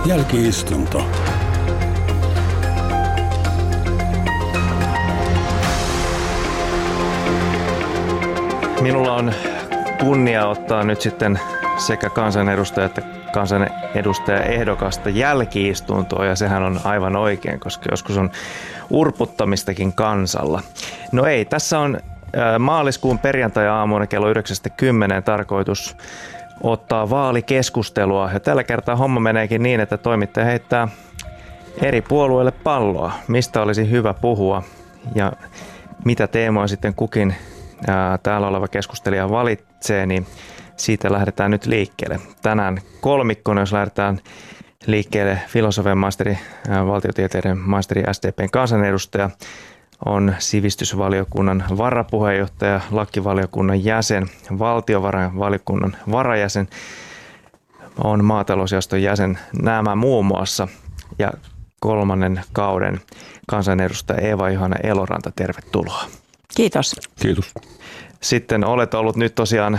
Jälki-istunto. Minulla on kunnia ottaa nyt sitten sekä kansanedustaja että kansanedustajaehdokasta jälki-istuntoa, ja sehän on aivan oikein, koska joskus on urputtamistakin kansalla. No ei, tässä on maaliskuun perjantai-aamuna kello 9:10 tarkoitus ottaa vaalikeskustelua, ja tällä kertaa homma meneekin niin, että toimittaja heittää eri puolueille palloa, mistä olisi hyvä puhua ja mitä teemoja sitten kukin täällä oleva keskustelija valitsee, niin siitä lähdetään nyt liikkeelle. Tänään kolmikkona, jos lähdetään liikkeelle filosofian maisteri, valtiotieteiden maisteri, SDP:n kansanedustaja, on sivistysvaliokunnan varapuheenjohtaja, lakivaliokunnan jäsen, valtiovarainvaliokunnan varajäsen, on maatalousjaoston jäsen, nämä muun muassa, ja kolmannen kauden kansanedustaja Eeva-Johanna Eloranta, tervetuloa. Kiitos. Kiitos. Sitten olet ollut nyt tosiaan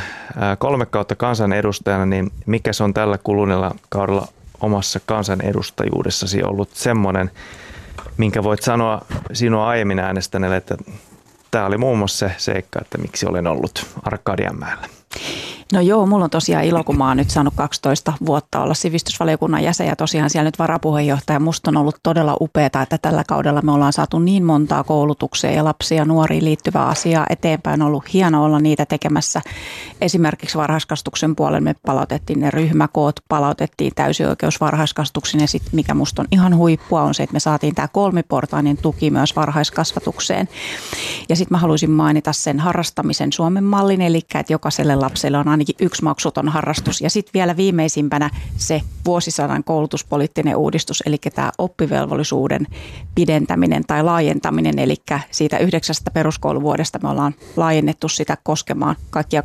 3 kautta kansanedustajana, niin mikä se on tällä kuluneella kaudella omassa kansanedustajuudessasi ollut semmoinen, minkä voit sanoa sinua aiemmin äänestäneelle, että tämä oli muun muassa se seikka, että miksi olen ollut Arkadianmäellä? No joo, mulla on tosiaan ilo, kun mä oon nyt saanut 12 vuotta olla sivistysvaliokunnan jäsen ja tosiaan siellä nyt varapuheenjohtaja. Musta on ollut todella upeaa, että tällä kaudella me ollaan saatu niin montaa koulutukseen ja lapsia ja nuoriin liittyvää asiaa eteenpäin. On ollut hieno olla niitä tekemässä. Esimerkiksi varhaiskasvatuksen puolella me palautettiin ne ryhmäkoot, palautettiin täysioikeus varhaiskasvatuksiin ja sitten mikä musta on ihan huippua on se, että me saatiin tämä 3-portainen tuki myös varhaiskasvatukseen. Ja sitten mä haluaisin mainita sen harrastamisen Suomen mallin, eli että jokaiselle lapselle on ainakin yksi maksuton harrastus. Ja sitten vielä viimeisimpänä se vuosisadan koulutuspoliittinen uudistus, eli tämä oppivelvollisuuden pidentäminen tai laajentaminen. Eli siitä 9 peruskouluvuodesta me ollaan laajennettu sitä koskemaan kaikkia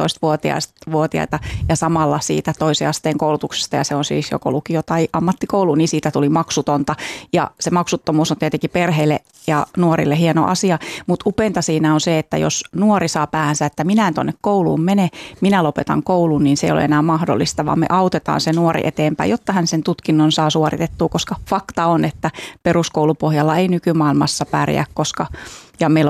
18-vuotiaita ja samalla siitä toisen asteen koulutuksesta, ja se on siis joko lukio tai ammattikoulu, niin siitä tuli maksutonta. Ja se maksuttomuus on tietenkin perheille ja nuorille hieno asia, mutta upeinta siinä on se, että jos nuori saa päänsä, että minä en tuonne kouluun mene, minä lopetan koulun, niin se ei ole enää mahdollista, vaan me autetaan se nuori eteenpäin, jotta hän sen tutkinnon saa suoritettua, koska fakta on, että peruskoulupohjalla ei nykymaailmassa pärjää, ja meillä on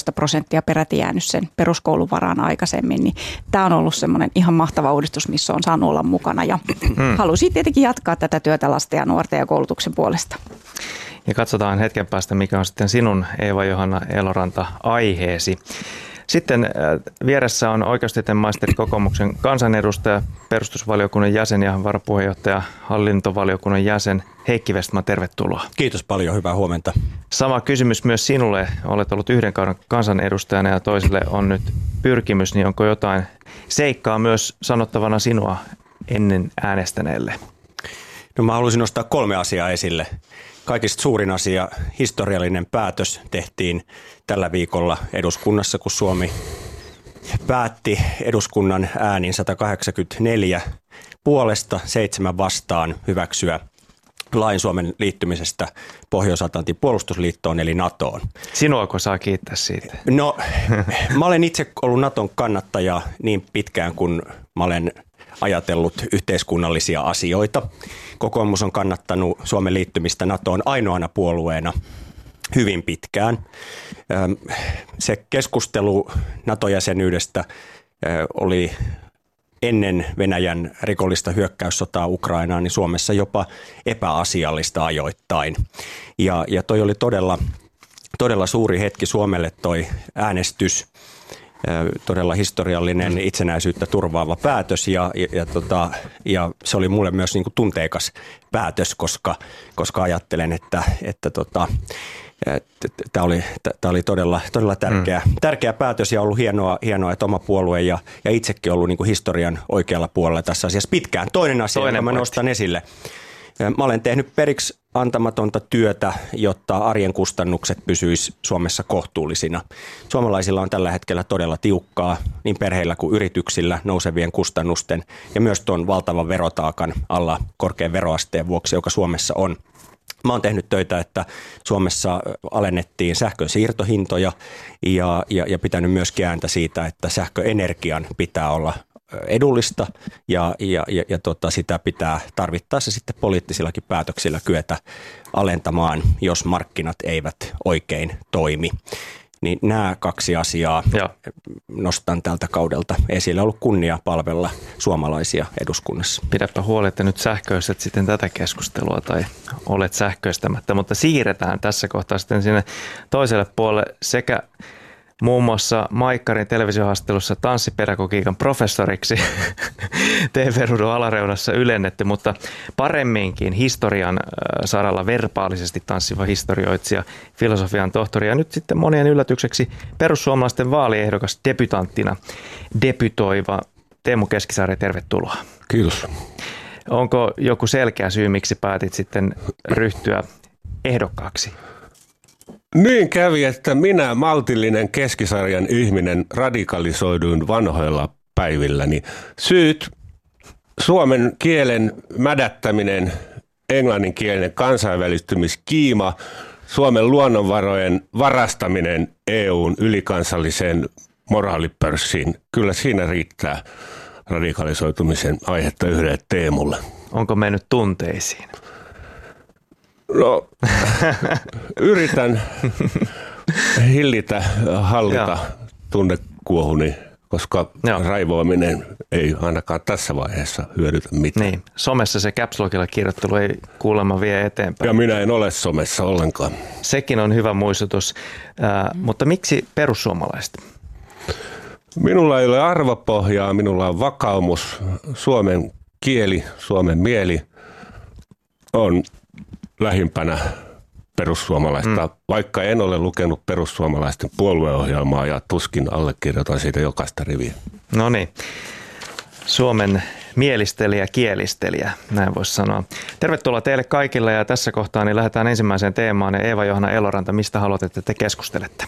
15% peräti jäänyt sen peruskoulun varaan aikaisemmin, niin tämä on ollut semmoinen ihan mahtava uudistus, missä on saanut olla mukana, ja haluaisin tietenkin jatkaa tätä työtä lasten ja nuorten ja koulutuksen puolesta. Ja katsotaan hetken päästä, mikä on sitten sinun, Eeva-Johanna Eloranta, aiheesi. Sitten vieressä on oikeustieteen maisteri, kokoomuksen kansanedustaja, perustuslakivaliokunnan jäsen ja varapuheenjohtaja, hallintovaliokunnan jäsen Heikki Vestman, tervetuloa. Kiitos paljon, hyvää huomenta. Sama kysymys myös sinulle. Olet ollut 1 kauden kansanedustajana ja toiselle on nyt pyrkimys, niin onko jotain seikkaa myös sanottavana sinua ennen äänestäneelle? No mä haluaisin nostaa 3 asiaa esille. Kaikista suurin asia, historiallinen päätös tehtiin tällä viikolla eduskunnassa, kun Suomi päätti eduskunnan äänin 184 puolesta 7 vastaan hyväksyä lain Suomen liittymisestä Pohjois-Atlantin puolustusliittoon eli NATOon. Sinuako saa kiittää siitä? No, mä olen itse ollut NATOn kannattaja niin pitkään, kun mä olen ajatellut yhteiskunnallisia asioita. Kokoomus on kannattanut Suomen liittymistä NATOon ainoana puolueena hyvin pitkään. Se keskustelu NATO-jäsenyydestä oli ennen Venäjän rikollista hyökkäyssotaa Ukrainaan niin Suomessa jopa epäasiallista ajoittain. Ja toi oli todella suuri hetki Suomelle toi äänestys. Todella historiallinen itsenäisyyttä turvaava päätös ja se oli mulle myös niin kuin tunteikas päätös, koska ajattelen, että tämä oli todella tärkeä päätös ja ollut hienoa, että oma puolue ja itsekin ollut niin kuin historian oikealla puolella tässä asiassa pitkään. Toinen asia, jonka mä nostan esille. Mä olen tehnyt periksi antamatonta työtä, jotta arjen kustannukset pysyisivät Suomessa kohtuullisina. Suomalaisilla on tällä hetkellä todella tiukkaa niin perheillä kuin yrityksillä nousevien kustannusten ja myös tuon valtavan verotaakan alla korkean veroasteen vuoksi, joka Suomessa on. Mä oon tehnyt töitä, että Suomessa alennettiin sähkön siirtohintoja ja pitänyt myös ääntä siitä, että sähköenergian pitää olla edullista ja sitä pitää tarvittaessa sitten poliittisillakin päätöksillä kyetä alentamaan, jos markkinat eivät oikein toimi. Niin nämä kaksi asiaa nostan tältä kaudelta esille. On ollut kunnia palvella suomalaisia eduskunnassa. Pidäpä huoli, että nyt sähköistät sitten tätä keskustelua tai olet sähköistämättä, mutta siirretään tässä kohtaa sitten sinne toiselle puolelle sekä muun muassa Maikkarin televisiohaastattelussa tanssipedagogiikan professoriksi TV-ruudun alareunassa ylennetty, mutta paremminkin historian saralla verbaalisesti tanssiva historioitsija, filosofian tohtori ja nyt sitten monien yllätykseksi perussuomalaisten vaaliehdokas debutanttina debytoiva Teemu Keskisaari, tervetuloa. Kiitos. Onko joku selkeä syy, miksi päätit sitten ryhtyä ehdokkaaksi? Niin kävi, että minä maltillinen keskisarjan ihminen radikalisoiduin vanhoilla päivilläni. Syyt: suomen kielen mädättäminen, englanninkielinen kansainvälistymiskiima, Suomen luonnonvarojen varastaminen EUn ylikansalliseen moraalipörssiin. Kyllä siinä riittää radikalisoitumisen aihetta yhdelle Teemulle. Onko mennyt tunteisiin? No, yritän hallita tunnekuohuni, koska raivoaminen ei ainakaan tässä vaiheessa hyödytä mitään. Niin, somessa se caps lockilla kirjoittelu ei kuulemma vie eteenpäin. Ja minä en ole somessa ollenkaan. Sekin on hyvä muistutus, mutta miksi perussuomalaiset? Minulla ei ole arvopohjaa, minulla on vakaumus. Suomen kieli, Suomen mieli on lähimpänä perussuomalaista, vaikka en ole lukenut perussuomalaisten puolueohjelmaa ja tuskin allekirjoitan siitä jokaista riviä. No niin, Suomen mielistelijä, kielistelijä, näin voisi sanoa. Tervetuloa teille kaikille ja tässä kohtaa niin lähdetään ensimmäiseen teemaan. Ja Eeva-Johanna Eloranta, mistä haluatte, että te keskustelette?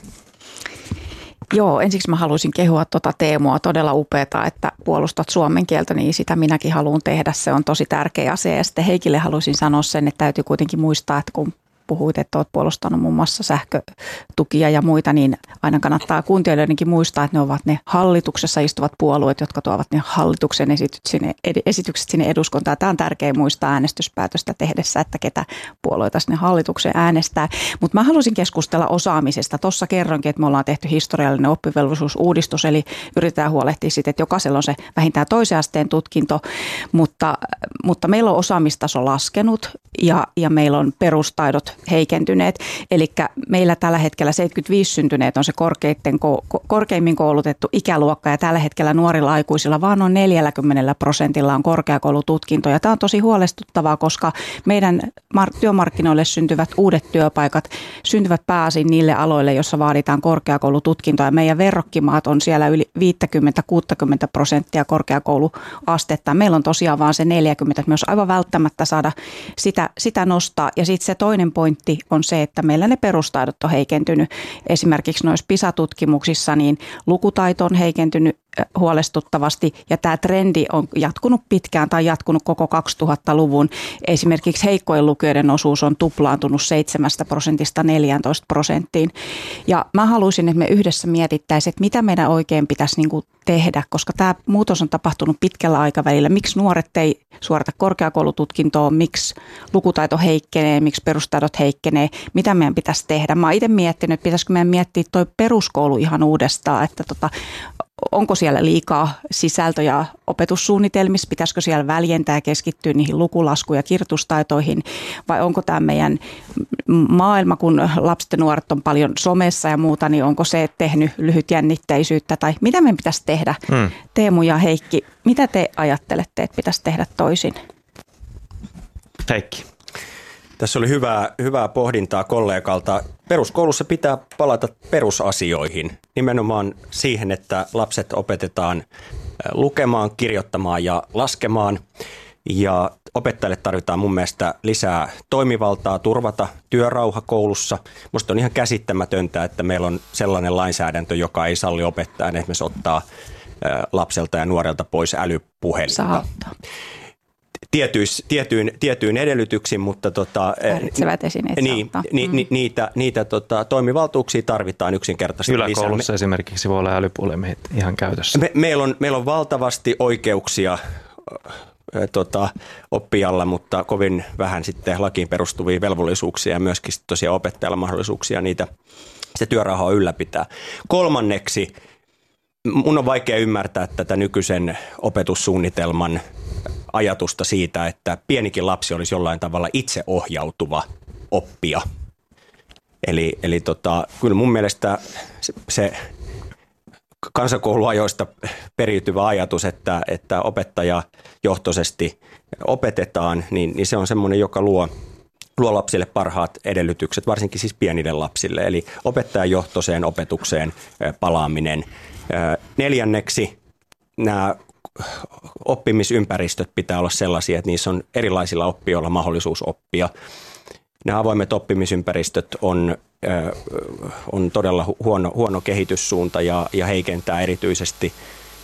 Joo, ensiksi mä haluaisin kehua Teemua. Todella upeata, että puolustat suomen kieltä, niin sitä minäkin haluan tehdä. Se on tosi tärkeä asia. Ja sitten Heikille haluaisin sanoa sen, että täytyy kuitenkin muistaa, että kun puhuit, että olet puolustanut muun muassa sähkötukia ja muita, niin aina kannattaa kuuntelijoidenkin muistaa, että ne ovat ne hallituksessa istuvat puolueet, jotka tuovat ne hallituksen esitykset sinne eduskuntaan. Tämä on tärkeää muistaa äänestyspäätöstä tehdessä, että ketä puolueita sinne hallitukseen äänestää. Mutta mä haluaisin keskustella osaamisesta. Tuossa kerroinkin, että me ollaan tehty historiallinen oppivelvollisuusuudistus, eli yritetään huolehtia siitä, että jokaisella on se vähintään toisen asteen tutkinto, mutta meillä on osaamistaso laskenut ja meillä on perustaidot heikentyneet. Eli meillä tällä hetkellä 75 syntyneet on se korkeimmin koulutettu ikäluokka ja tällä hetkellä nuorilla aikuisilla vaan noin 40% on korkeakoulututkinto. Ja tämä on tosi huolestuttavaa, koska meidän työmarkkinoille syntyvät uudet työpaikat syntyvät pääasiin niille aloille, joissa vaaditaan korkeakoulututkintoa. Ja meidän verrokkimaat on siellä yli 50-60% korkeakouluastetta. Meillä on tosiaan vaan se 40, että me olisi aivan välttämättä saada sitä nostaa. Ja sitten se toinen pointti on se, että meillä ne perustaidot on heikentynyt. Esimerkiksi noissa PISA-tutkimuksissa niin lukutaito on heikentynyt huolestuttavasti ja tämä trendi on jatkunut pitkään tai jatkunut koko 2000-luvun. Esimerkiksi heikkojen lukijoiden osuus on tuplaantunut 7% 14%. Ja mä haluaisin, että me yhdessä mietittäisiin, että mitä meidän oikein pitäisi tehdä, koska tämä muutos on tapahtunut pitkällä aikavälillä. Miksi nuoret ei suorita korkeakoulututkintoa, miksi lukutaito heikkenee, miksi perustaidot heikkenee, mitä meidän pitäisi tehdä. Mä oon itse miettinyt, että pitäisikö meidän miettiä toi peruskoulu ihan uudestaan, että onko siellä liikaa sisältöjä opetussuunnitelmissa, pitäisikö siellä väljentää ja keskittyä niihin lukulasku- ja kirjoitustaitoihin vai onko tämä meidän maailma, kun lapset ja nuoret on paljon somessa ja muuta, niin onko se tehnyt lyhytjännitteisyyttä tai mitä meidän pitäisi tehdä? Teemu ja Heikki, mitä te ajattelette, että pitäisi tehdä toisin? Heikki. Tässä oli hyvää pohdintaa kollegalta. Peruskoulussa pitää palata perusasioihin, nimenomaan siihen, että lapset opetetaan lukemaan, kirjoittamaan ja laskemaan. Ja opettajille tarvitaan mun mielestä lisää toimivaltaa turvata työrauha koulussa. Musta on ihan käsittämätöntä, että meillä on sellainen lainsäädäntö, joka ei salli opettajan esimerkiksi ottaa lapselta ja nuorelta pois älypuhelinta. tietyin edellytyksin, mutta niitä toimivaltuuksia tarvitaan yksinkertaisesti Yläkoulussa esimerkiksi voi olla älypuhelimit ihan käytössä. Meillä on valtavasti oikeuksia oppijalla, mutta kovin vähän sitten lakiin perustuvia velvollisuuksia ja myöskin tosiaan opettajalla mahdollisuuksia sitä työrauhaa ylläpitää. Kolmanneksi, mun on vaikea ymmärtää tätä nykyisen opetussuunnitelman ajatusta siitä, että pienikin lapsi olisi jollain tavalla itseohjautuva oppija. Eli kyllä mun mielestä se kansakouluajoista periytyvä ajatus, että opettajajohtoisesti opetetaan, niin se on semmoinen, joka luo lapsille parhaat edellytykset, varsinkin siis pienille lapsille. Eli opettajajohtoiseen opetukseen palaaminen. Neljänneksi nämä oppimisympäristöt pitää olla sellaisia, että niissä on erilaisilla oppijoilla mahdollisuus oppia. Nämä avoimet oppimisympäristöt on todella huono kehityssuunta ja heikentää erityisesti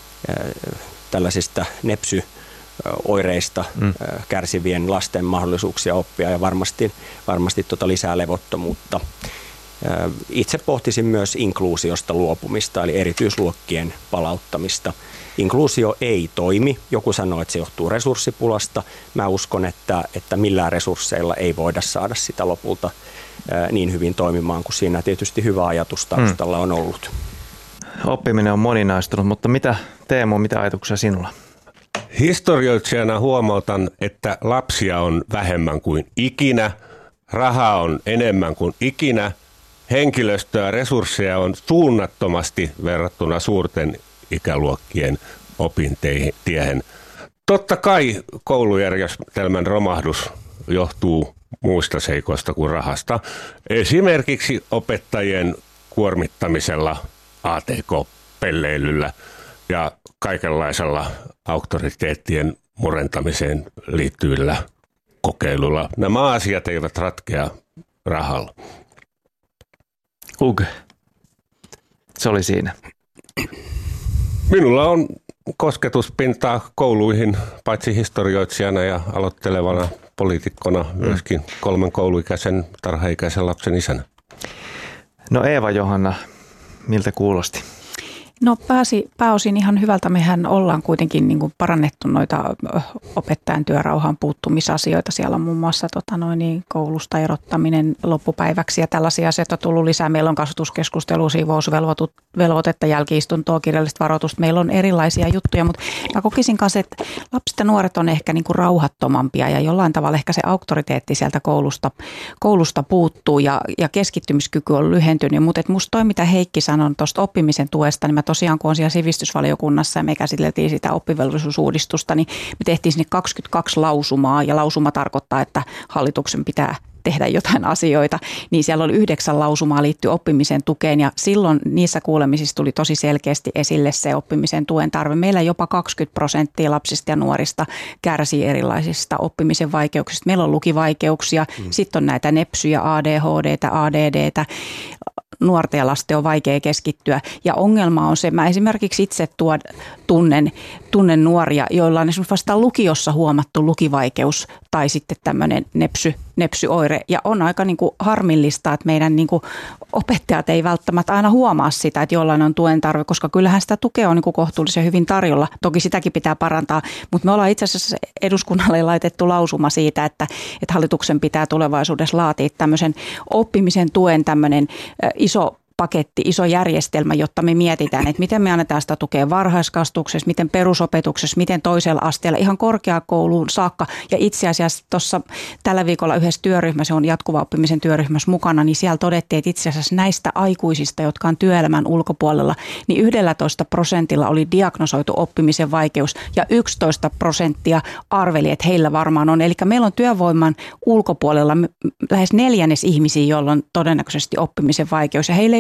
tällaisista nepsyoireista kärsivien lasten mahdollisuuksia oppia ja varmasti lisää levottomuutta. Itse pohtisin myös inkluusiosta luopumista, eli erityisluokkien palauttamista. Inkluusio ei toimi. Joku sanoo, että se johtuu resurssipulasta. Mä uskon, että millään resursseilla ei voida saada sitä lopulta niin hyvin toimimaan, kuin siinä tietysti hyvä ajatus taustalla on ollut. Oppiminen on moninaistunut, mutta mitä ajatuksia sinulla? Historioitsijana huomautan, että lapsia on vähemmän kuin ikinä, rahaa on enemmän kuin ikinä, henkilöstöä ja resursseja on suunnattomasti verrattuna suurten ikäluokkien opintiehen. Totta kai koulujärjestelmän romahdus johtuu muista seikoista kuin rahasta. Esimerkiksi opettajien kuormittamisella, ATK-pelleilyllä ja kaikenlaisella auktoriteettien murentamiseen liittyvillä kokeilulla. Nämä asiat eivät ratkea rahalla. Se oli siinä. Minulla on kosketuspintaa kouluihin, paitsi historioitsijana ja aloittelevana poliitikkona, myöskin 3 kouluikäisen, tarhaikäisen lapsen isänä. No Eeva-Johanna, miltä kuulosti? No pääosin ihan hyvältä. Mehän ollaan kuitenkin niin kuin parannettu noita opettajan työrauhaan puuttumisasioita. Siellä on muun muassa koulusta erottaminen loppupäiväksi ja tällaisia asioita on tullut lisää. Meillä on kasvatuskeskustelu, siivousvelvoitetta, jälki-istuntoa, kirjallista varoitusta. Meillä on erilaisia juttuja, mutta mä kokisin kanssa, että lapset ja nuoret on ehkä niin kuin rauhattomampia ja jollain tavalla ehkä se auktoriteetti sieltä koulusta puuttuu ja keskittymiskyky on lyhentynyt. Mutta musta toi, mitä Heikki sanoi tuosta oppimisen tuesta, niin mä tosiaan, kun on siellä sivistysvaliokunnassa ja me käsiteltiin sitä oppivelvollisuusuudistusta, niin me tehtiin sinne 22 lausumaa ja lausuma tarkoittaa, että hallituksen pitää tehdä jotain asioita, niin siellä oli 9 lausumaa liittyen oppimisen tukeen ja silloin niissä kuulemisissa tuli tosi selkeästi esille se oppimisen tuen tarve. Meillä jopa 20% lapsista ja nuorista kärsii erilaisista oppimisen vaikeuksista. Meillä on lukivaikeuksia, sitten on näitä nepsyjä, ADHDtä, ADDtä, nuorten ja lasten on vaikea keskittyä ja ongelma on se, mä esimerkiksi itse tunnen nuoria, joilla on esimerkiksi vasta lukiossa huomattu lukivaikeus tai sitten tämmöinen nepsyoire ja on aika niin kuin harmillista, että meidän niin kuin opettajat ei välttämättä aina huomaa sitä, että jollain on tuen tarve, koska kyllähän sitä tukea on niin kuin kohtuullisen hyvin tarjolla. Toki sitäkin pitää parantaa, mutta me ollaan itse asiassa eduskunnalle laitettu lausuma siitä, että hallituksen pitää tulevaisuudessa laatia tämmöisen oppimisen tuen tämmöinen iso paketti, iso järjestelmä, jotta me mietitään, että miten me annetaan sitä tukea varhaiskasvatuksessa, miten perusopetuksessa, miten toisella asteella, ihan korkeakouluun saakka. Ja itse asiassa tuossa tällä viikolla yhdessä työryhmässä, on jatkuva oppimisen työryhmässä mukana, niin siellä todettiin, että itse asiassa näistä aikuisista, jotka on työelämän ulkopuolella, niin 11% oli diagnosoitu oppimisen vaikeus ja 11% arveli, että heillä varmaan on. Eli meillä on työvoiman ulkopuolella lähes 1/4 ihmisiä, joilla on todennäköisesti oppimisen vaikeus ja heillä ei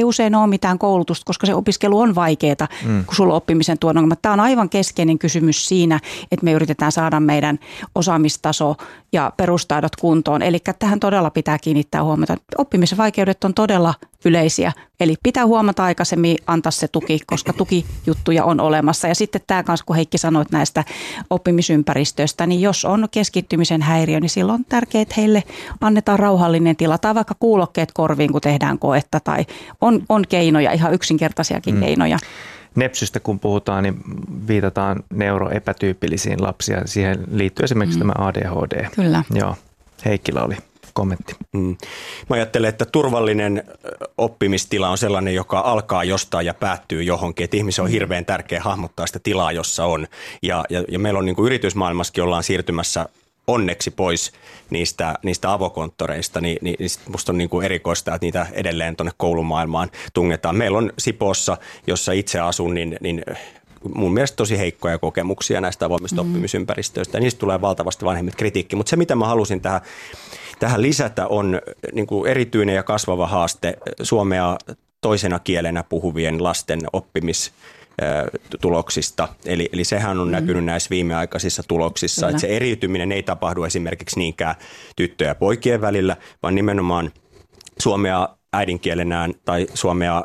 usein ole mitään koulutusta, koska se opiskelu on vaikeaa, kun sulla on oppimisen tuon ongelmat. Tämä on aivan keskeinen kysymys siinä, että me yritetään saada meidän osaamistaso ja perustaidot kuntoon. Eli tähän todella pitää kiinnittää huomiota. Oppimisen vaikeudet on todella yleisiä. Eli pitää huomata aikaisemmin antaa se tuki, koska tukijuttuja on olemassa. Ja sitten tämä kanssa, kun Heikki sanoit näistä oppimisympäristöistä, niin jos on keskittymisen häiriö, niin silloin on tärkeää, että heille annetaan rauhallinen tila tai vaikka kuulokkeet korviin, kun tehdään koetta tai on keinoja, ihan yksinkertaisiakin keinoja. Nepsystä kun puhutaan, niin viitataan neuroepätyypillisiin lapsiin. Siihen liittyy esimerkiksi tämä ADHD. Kyllä. Joo, Heikkilä oli kommentti. Mä ajattelen, että turvallinen oppimistila on sellainen, joka alkaa jostain ja päättyy johonkin. Että ihmisen on hirveän tärkeä hahmottaa sitä tilaa, jossa on. Ja meillä on niin kuin yritysmaailmassakin ollaan siirtymässä onneksi pois niistä avokonttoreista, niin musta on niin kuin erikoista, että niitä edelleen tuonne koulumaailmaan tungetaan. Meillä on Sipoossa, jossa itse asun, niin mun mielestä tosi heikkoja kokemuksia näistä avoimista oppimisympäristöistä. Ja niistä tulee valtavasti vanhemmit kritiikki. Mutta se, mitä mä halusin tähän lisätä, on niin kuin erityinen ja kasvava haaste suomea toisena kielenä puhuvien lasten oppimistuloksista. Eli sehän on näkynyt näissä viimeaikaisissa tuloksissa, että se eriytyminen ei tapahdu esimerkiksi niinkään tyttöjen ja poikien välillä, vaan nimenomaan suomea äidinkielenään tai suomea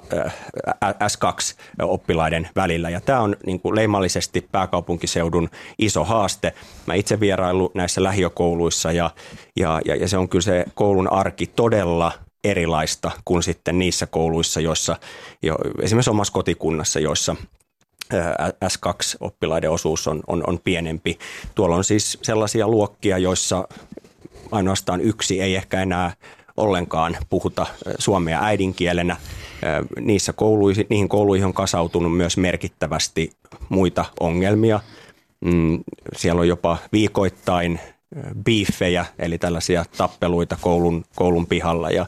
S2-oppilaiden välillä. Ja tämä on niin kuin leimallisesti pääkaupunkiseudun iso haaste. Mä itse vieraillut näissä lähiökouluissa ja se on kyllä se koulun arki todella erilaista kuin sitten niissä kouluissa, joissa esimerkiksi omassa kotikunnassa, joissa S2-oppilaiden osuus on pienempi. Tuolla on siis sellaisia luokkia, joissa ainoastaan yksi ei ehkä enää ollenkaan puhuta suomea äidinkielenä. Niihin kouluihin on kasautunut myös merkittävästi muita ongelmia. Siellä on jopa viikoittain biiffejä, eli tällaisia tappeluita koulun pihalla ja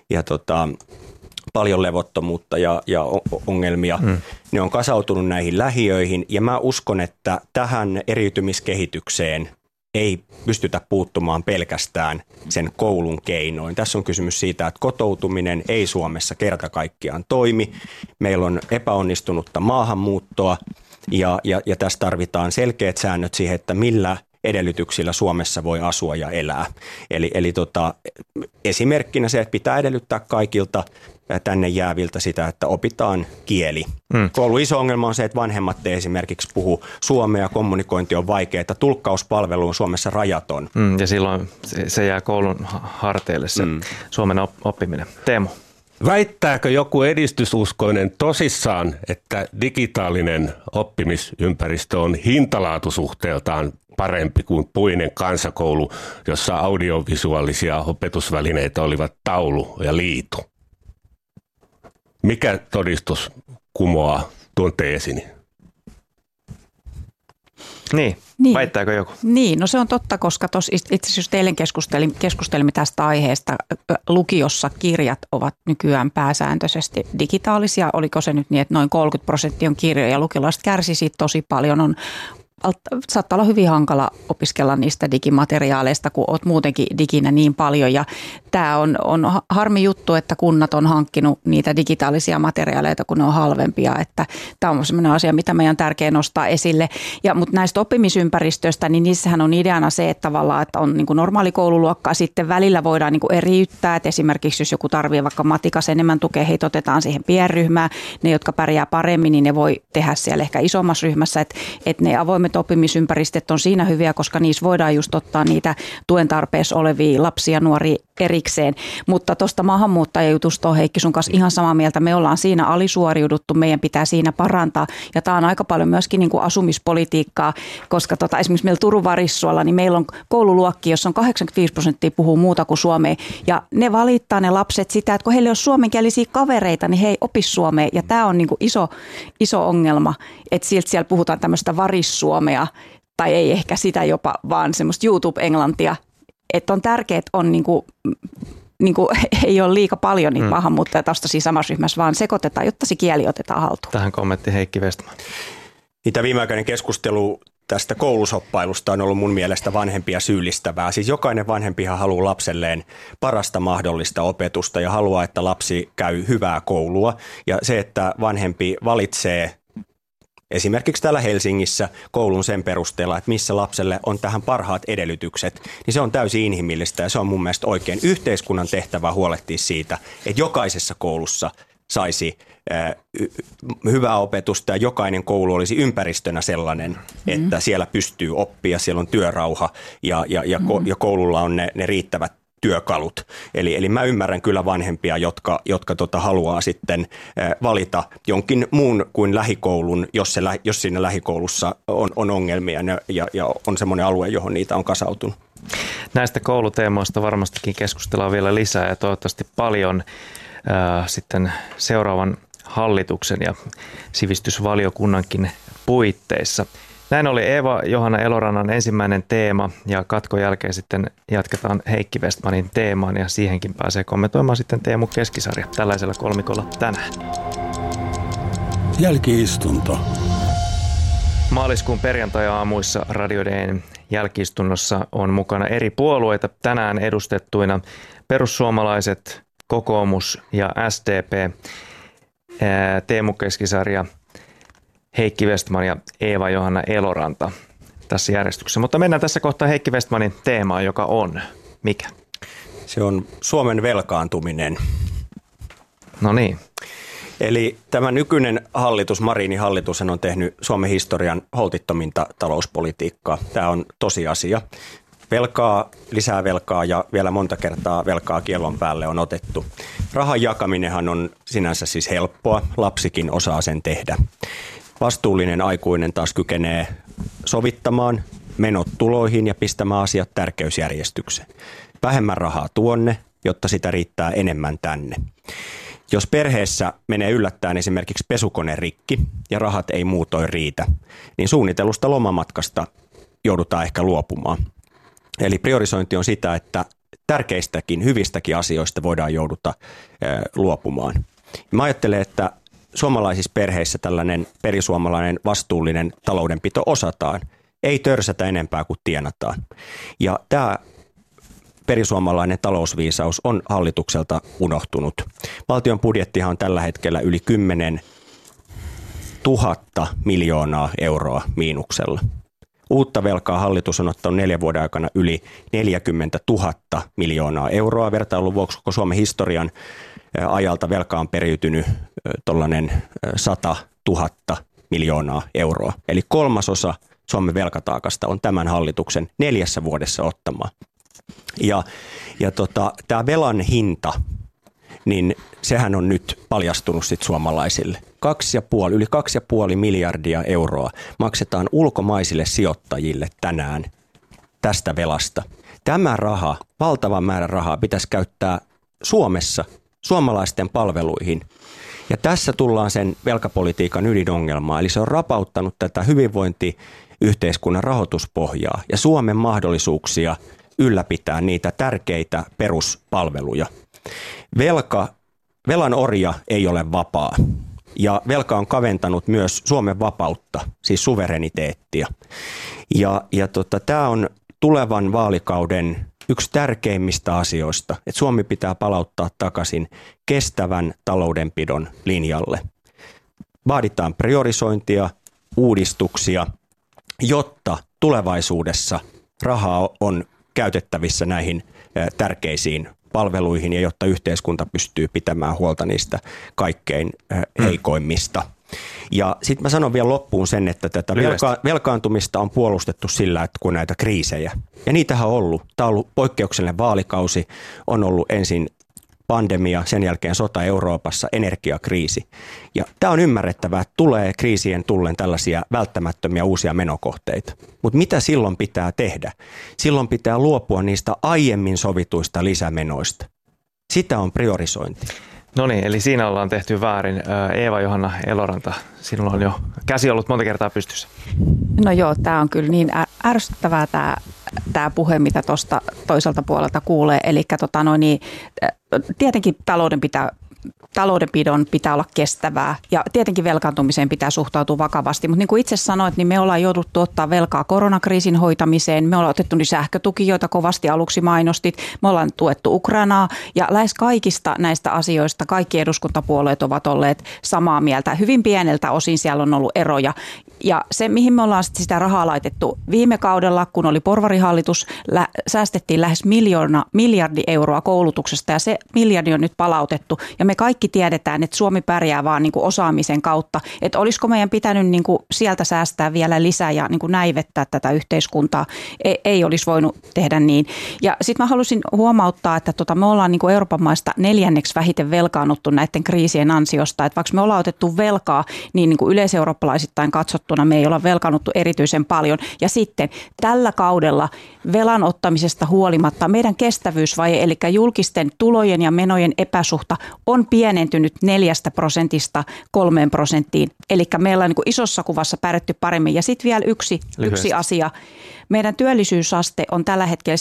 paljon levottomuutta ja ongelmia. Ne on kasautunut näihin lähiöihin ja mä uskon, että tähän eriytymiskehitykseen ei pystytä puuttumaan pelkästään sen koulun keinoin. Tässä on kysymys siitä, että kotoutuminen ei Suomessa kerta kaikkiaan toimi. Meillä on epäonnistunutta maahanmuuttoa ja tässä tarvitaan selkeät säännöt siihen, että millä edellytyksillä Suomessa voi asua ja elää. Eli esimerkkinä se, että pitää edellyttää kaikilta tänne jääviltä sitä, että opitaan kieli. Koulun iso ongelma on se, että vanhemmat ei esimerkiksi puhu suomea, kommunikointi on vaikeaa, tulkkauspalvelu on Suomessa rajaton. Ja silloin se jää koulun harteille se suomen oppiminen. Teemu. Väittääkö joku edistysuskoinen tosissaan, että digitaalinen oppimisympäristö on hintalaatusuhteeltaan parempi kuin puinen kansakoulu, jossa audiovisuaalisia opetusvälineitä olivat taulu ja liitu? Mikä todistus kumoaa tuon teesini? Niin, väittääkö joku? Niin, no se on totta, koska itse asiassa jos teille keskustelimme tästä aiheesta, lukiossa kirjat ovat nykyään pääsääntöisesti digitaalisia. Oliko se nyt niin, että noin 30% on kirjoja ja lukiolaiset kärsivät siitä tosi paljon, saattaa olla hyvin hankala opiskella niistä digimateriaaleista, kun olet muutenkin diginä niin paljon. Ja tämä on harmi juttu, että kunnat on hankkinut niitä digitaalisia materiaaleita, kun ne on halvempia. Että tämä on sellainen asia, mitä meidän on tärkeää nostaa esille. Mutta näistä oppimisympäristöistä, niin niissähän on ideana se, että tavallaan, että on niin kuin normaali koululuokka. Sitten välillä voidaan niin kuin eriyttää, että esimerkiksi jos joku tarvitsee vaikka matikassa enemmän tukea, heitä otetaan siihen pienryhmään. Ne, jotka pärjää paremmin, niin ne voi tehdä siellä ehkä isommassa ryhmässä. Että ne avoimet oppimisympäristöt on siinä hyviä, koska niissä voidaan just ottaa niitä tuen tarpeessa olevia lapsia ja nuoria erikseen. Mutta tuosta maahanmuuttajajutusta on Heikki sun kanssa ihan samaa mieltä. Me ollaan siinä alisuoriuduttu, meidän pitää siinä parantaa. Ja tämä on aika paljon myöskin niin kuin asumispolitiikkaa, koska esimerkiksi meillä Turun Varissuolla, niin meillä on koululuokki, jossa on 85% puhuu muuta kuin suomea. Ja ne valittaa ne lapset sitä, että kun heillä ei ole suomenkielisiä kavereita, niin he ei opi suomea. Ja tämä on niin kuin iso ongelma, että silti siellä puhutaan tämmöistä varissuomea, tai ei ehkä sitä jopa, vaan semmoista YouTube-englantia. Että on tärkeää, että on niinku, ei ole liika paljon niitä maahanmuuttajataustaisia samassa ryhmässä, vaan sekoitetaan, jotta se kieli otetaan haltuun. Tähän kommentti Heikki Vestman. Tämä viimeaikainen keskustelu tästä koulusoppailusta on ollut mun mielestä vanhempia syyllistävää. Siis jokainen vanhempihan haluaa lapselleen parasta mahdollista opetusta ja haluaa, että lapsi käy hyvää koulua. Ja se, että vanhempi valitsee esimerkiksi täällä Helsingissä koulun sen perusteella, että missä lapselle on tähän parhaat edellytykset, niin se on täysin inhimillistä ja se on mun mielestä oikein. Yhteiskunnan tehtävä huolehtia siitä, että jokaisessa koulussa saisi hyvää opetusta ja jokainen koulu olisi ympäristönä sellainen, että siellä pystyy oppia, siellä on työrauha ja koululla on ne riittävät työkalut. Eli mä ymmärrän kyllä vanhempia, jotka haluaa sitten valita jonkin muun kuin lähikoulun, jos siinä lähikoulussa on ongelmia ja on semmoinen alue, johon niitä on kasautunut. Näistä kouluteemoista varmastikin keskustellaan vielä lisää ja toivottavasti paljon sitten seuraavan hallituksen ja sivistysvaliokunnankin puitteissa. Näin oli Eeva-Johanna Elorannan ensimmäinen teema ja katkon jälkeen sitten jatketaan Heikki Westmanin teemaan ja siihenkin pääsee kommentoimaan sitten Teemu Keskisarja tällaisella kolmikolla tänään. Jälki-istunto. Maaliskuun perjantai-aamuissa Radio D:n jälki-istunnossa on mukana eri puolueita tänään edustettuina perussuomalaiset, kokoomus ja SDP, Teemu Keskisarja, Heikki Westman ja Eeva-Johanna Eloranta tässä järjestyksessä. Mutta mennään tässä kohtaa Heikki Westmanin teemaan, joka on mikä? Se on Suomen velkaantuminen. No niin. Eli tämä nykyinen hallitus, Marinin hallitus, on tehnyt Suomen historian holtittominta talouspolitiikkaa. Tämä on tosiasia. Lisää velkaa ja vielä monta kertaa velkaa kiellon päälle on otettu. Rahan jakaminenhan on sinänsä siis helppoa. Lapsikin osaa sen tehdä. Vastuullinen aikuinen taas kykenee sovittamaan menot tuloihin ja pistämään asiat tärkeysjärjestykseen. Vähemmän rahaa tuonne, jotta sitä riittää enemmän tänne. Jos perheessä menee yllättäen esimerkiksi pesukone rikki ja rahat ei muutoin riitä, niin suunnitelusta lomamatkasta joudutaan ehkä luopumaan. Eli priorisointi on sitä, että tärkeistäkin, hyvistäkin asioista voidaan jouduta luopumaan. Mä ajattelen, että suomalaisissa perheissä tällainen perisuomalainen vastuullinen taloudenpito osataan. Ei törsätä enempää kuin tienataan. Ja tämä perisuomalainen talousviisaus on hallitukselta unohtunut. Valtion budjettihan on tällä hetkellä yli 10 000 miljoonaa euroa miinuksella. Uutta velkaa hallitus on ottanut 4 vuoden aikana yli 40 000 miljoonaa euroa. Vertailun vuoksi koko Suomen historian ajalta velka on periytynyt tuollainen 100 000 miljoonaa euroa. Eli 1/3 Suomen velkataakasta on tämän hallituksen 4 vuodessa ottamaa. Ja tämä velan hinta, niin sehän on nyt paljastunut sit suomalaisille. Yli 2,5 miljardia euroa maksetaan ulkomaisille sijoittajille tänään tästä velasta. Tämä raha, valtava määrä rahaa, pitäisi käyttää Suomessa suomalaisten palveluihin. Ja tässä tullaan sen velkapolitiikan ydinongelmaan. Eli se on rapauttanut tätä hyvinvointiyhteiskunnan rahoituspohjaa ja Suomen mahdollisuuksia ylläpitää niitä tärkeitä peruspalveluja. Velan orja ei ole vapaa. Ja velka on kaventanut myös Suomen vapautta, siis suvereniteettia. Tämä on tulevan vaalikauden yksi tärkeimmistä asioista, että Suomi pitää palauttaa takaisin kestävän taloudenpidon linjalle. Vaaditaan priorisointia, uudistuksia, jotta tulevaisuudessa rahaa on käytettävissä näihin tärkeisiin palveluihin ja jotta yhteiskunta pystyy pitämään huolta niistä kaikkein heikoimmista. Ja sitten mä sanon vielä loppuun sen, että tätä velkaantumista on puolustettu sillä, että kun näitä kriisejä, ja niitähän on ollut. Tämä on ollut poikkeuksellinen vaalikausi, on ollut ensin pandemia, sen jälkeen sota Euroopassa, energiakriisi. Ja tämä on ymmärrettävää, että tulee kriisien tullen tällaisia välttämättömiä uusia menokohteita. Mutta mitä silloin pitää tehdä? Silloin pitää luopua niistä aiemmin sovituista lisämenoista. Sitä on priorisointi. No niin, eli siinä ollaan tehty väärin. Eeva-Johanna Eloranta, sinulla on jo käsi ollut monta kertaa pystyssä. No joo, tämä on kyllä niin ärsyttävää tämä puhe, mitä tuosta toiselta puolelta kuulee. Eli tietenkin talouden pitää taloudenpidon pitää olla kestävää ja tietenkin velkaantumiseen pitää suhtautua vakavasti, mutta niin kuin itse sanoit, niin me ollaan jouduttu ottaa velkaa koronakriisin hoitamiseen, me ollaan otettu niin sähkötuki, joita kovasti aluksi mainostit, me ollaan tuettu Ukrainaa ja lähes kaikista näistä asioista kaikki eduskuntapuolueet ovat olleet samaa mieltä. Hyvin pieneltä osin siellä on ollut eroja ja se, mihin me ollaan sitä rahaa laitettu viime kaudella, kun oli porvarihallitus, säästettiin lähes miljardi euroa koulutuksesta ja se miljardi on nyt palautettu ja me kaikki tiedetään, että Suomi pärjää vaan niin kuin osaamisen kautta, että olisiko meidän pitänyt niin kuin sieltä säästää vielä lisää ja niin kuin näivettää tätä yhteiskuntaa, ei olisi voinut tehdä niin. Ja sitten mä halusin huomauttaa, että me ollaan niin kuin Euroopan maista 4. vähiten velkaannuttu näiden kriisien ansiosta, että vaikka me ollaan otettu velkaa, niin kuin yleiseurooppalaisittain katsottuna me ei olla velkaannuttu erityisen paljon ja sitten tällä kaudella velan ottamisesta huolimatta meidän kestävyysvaje, eli julkisten tulojen ja menojen epäsuhta on pienentynyt 4% 3%. Eli meillä on niin kuin isossa kuvassa pärjätty paremmin. Ja sitten vielä yksi asia. Meidän työllisyysaste on tällä hetkellä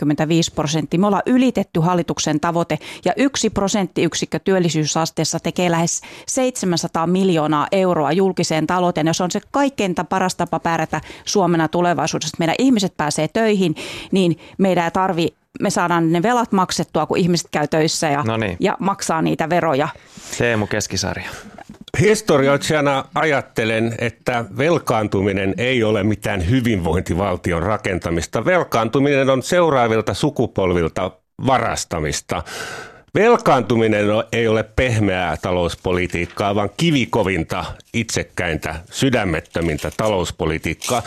75%. Me ollaan ylitetty hallituksen tavoite ja 1 prosenttiyksikkö työllisyysasteessa tekee lähes 700 miljoonaa euroa julkiseen talouteen. Ja se on se kaikkein paras tapa pärjätä Suomena tulevaisuudessa. Meidän ihmiset pääsee töihin, niin meidän ei tarvitse. Me saadaan ne velat maksettua, kun ihmiset käy töissä ja maksaa niitä veroja. Teemu Keskisarja. Historioitsijana ajattelen, että velkaantuminen ei ole mitään hyvinvointivaltion rakentamista. Velkaantuminen on seuraavilta sukupolvilta varastamista. Velkaantuminen ei ole pehmeää talouspolitiikkaa, vaan kivikovinta, itsekkäintä, sydämettömintä talouspolitiikkaa.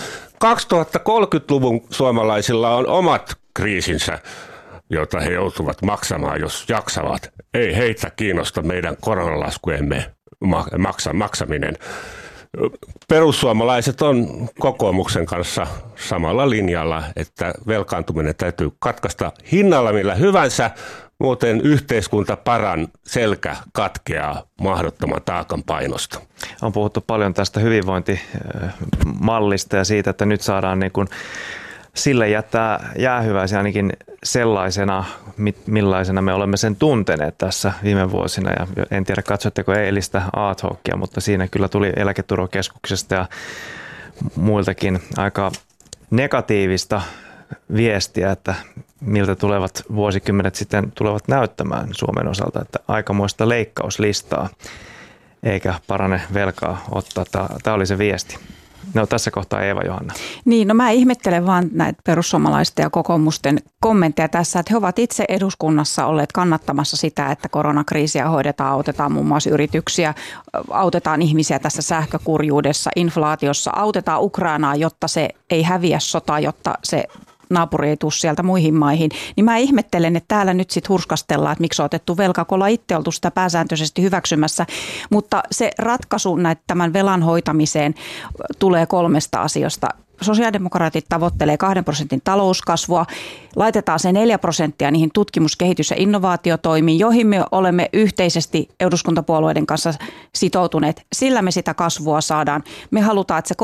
2030-luvun suomalaisilla on omat kriisinsä, joita he joutuvat maksamaan, jos jaksavat. Ei heitä kiinnosta meidän koronalaskujemme maksaminen. Perussuomalaiset on kokoomuksen kanssa samalla linjalla, että velkaantuminen täytyy katkaista hinnalla millä hyvänsä, muuten yhteiskuntaparan selkä katkeaa mahdottoman taakan painosta. On puhuttu paljon tästä hyvinvointimallista ja siitä, että nyt saadaan niin kuin sille jättää jäähyväisiä ainakin sellaisena, millaisena me olemme sen tunteneet tässä viime vuosina. Ja en tiedä, katsotteko eilistä ad hocia, mutta siinä kyllä tuli Eläketurvakeskuksesta ja muiltakin aika negatiivista viestiä, että miltä tulevat vuosikymmenet sitten tulevat näyttämään Suomen osalta, että aikamoista leikkauslistaa eikä parane velkaa ottaa. Tämä oli se viesti. No tässä kohtaa Eeva-Johanna. Niin, no mä ihmettelen vaan näitä perussuomalaisten ja kokoomusten kommentteja tässä, että he ovat itse eduskunnassa olleet kannattamassa sitä, että koronakriisiä hoidetaan, autetaan muun muassa yrityksiä, autetaan ihmisiä tässä sähkökurjuudessa, inflaatiossa, autetaan Ukrainaa, jotta se ei häviä sota, jotta se naapuri ei tule sieltä muihin maihin, niin mä ihmettelen, että täällä nyt sitten hurskastellaan, että miksi on otettu velkaa, kun ollaan itse oltu sitä pääsääntöisesti hyväksymässä, mutta se ratkaisu tämän velan hoitamiseen tulee 3 asiasta. Sosiaalidemokraatit tavoittelee 2% talouskasvua, laitetaan se 4% niihin tutkimus-, kehitys- ja innovaatiotoimiin, joihin me olemme yhteisesti eduskuntapuolueiden kanssa sitoutuneet. Sillä me sitä kasvua saadaan. Me halutaan, että se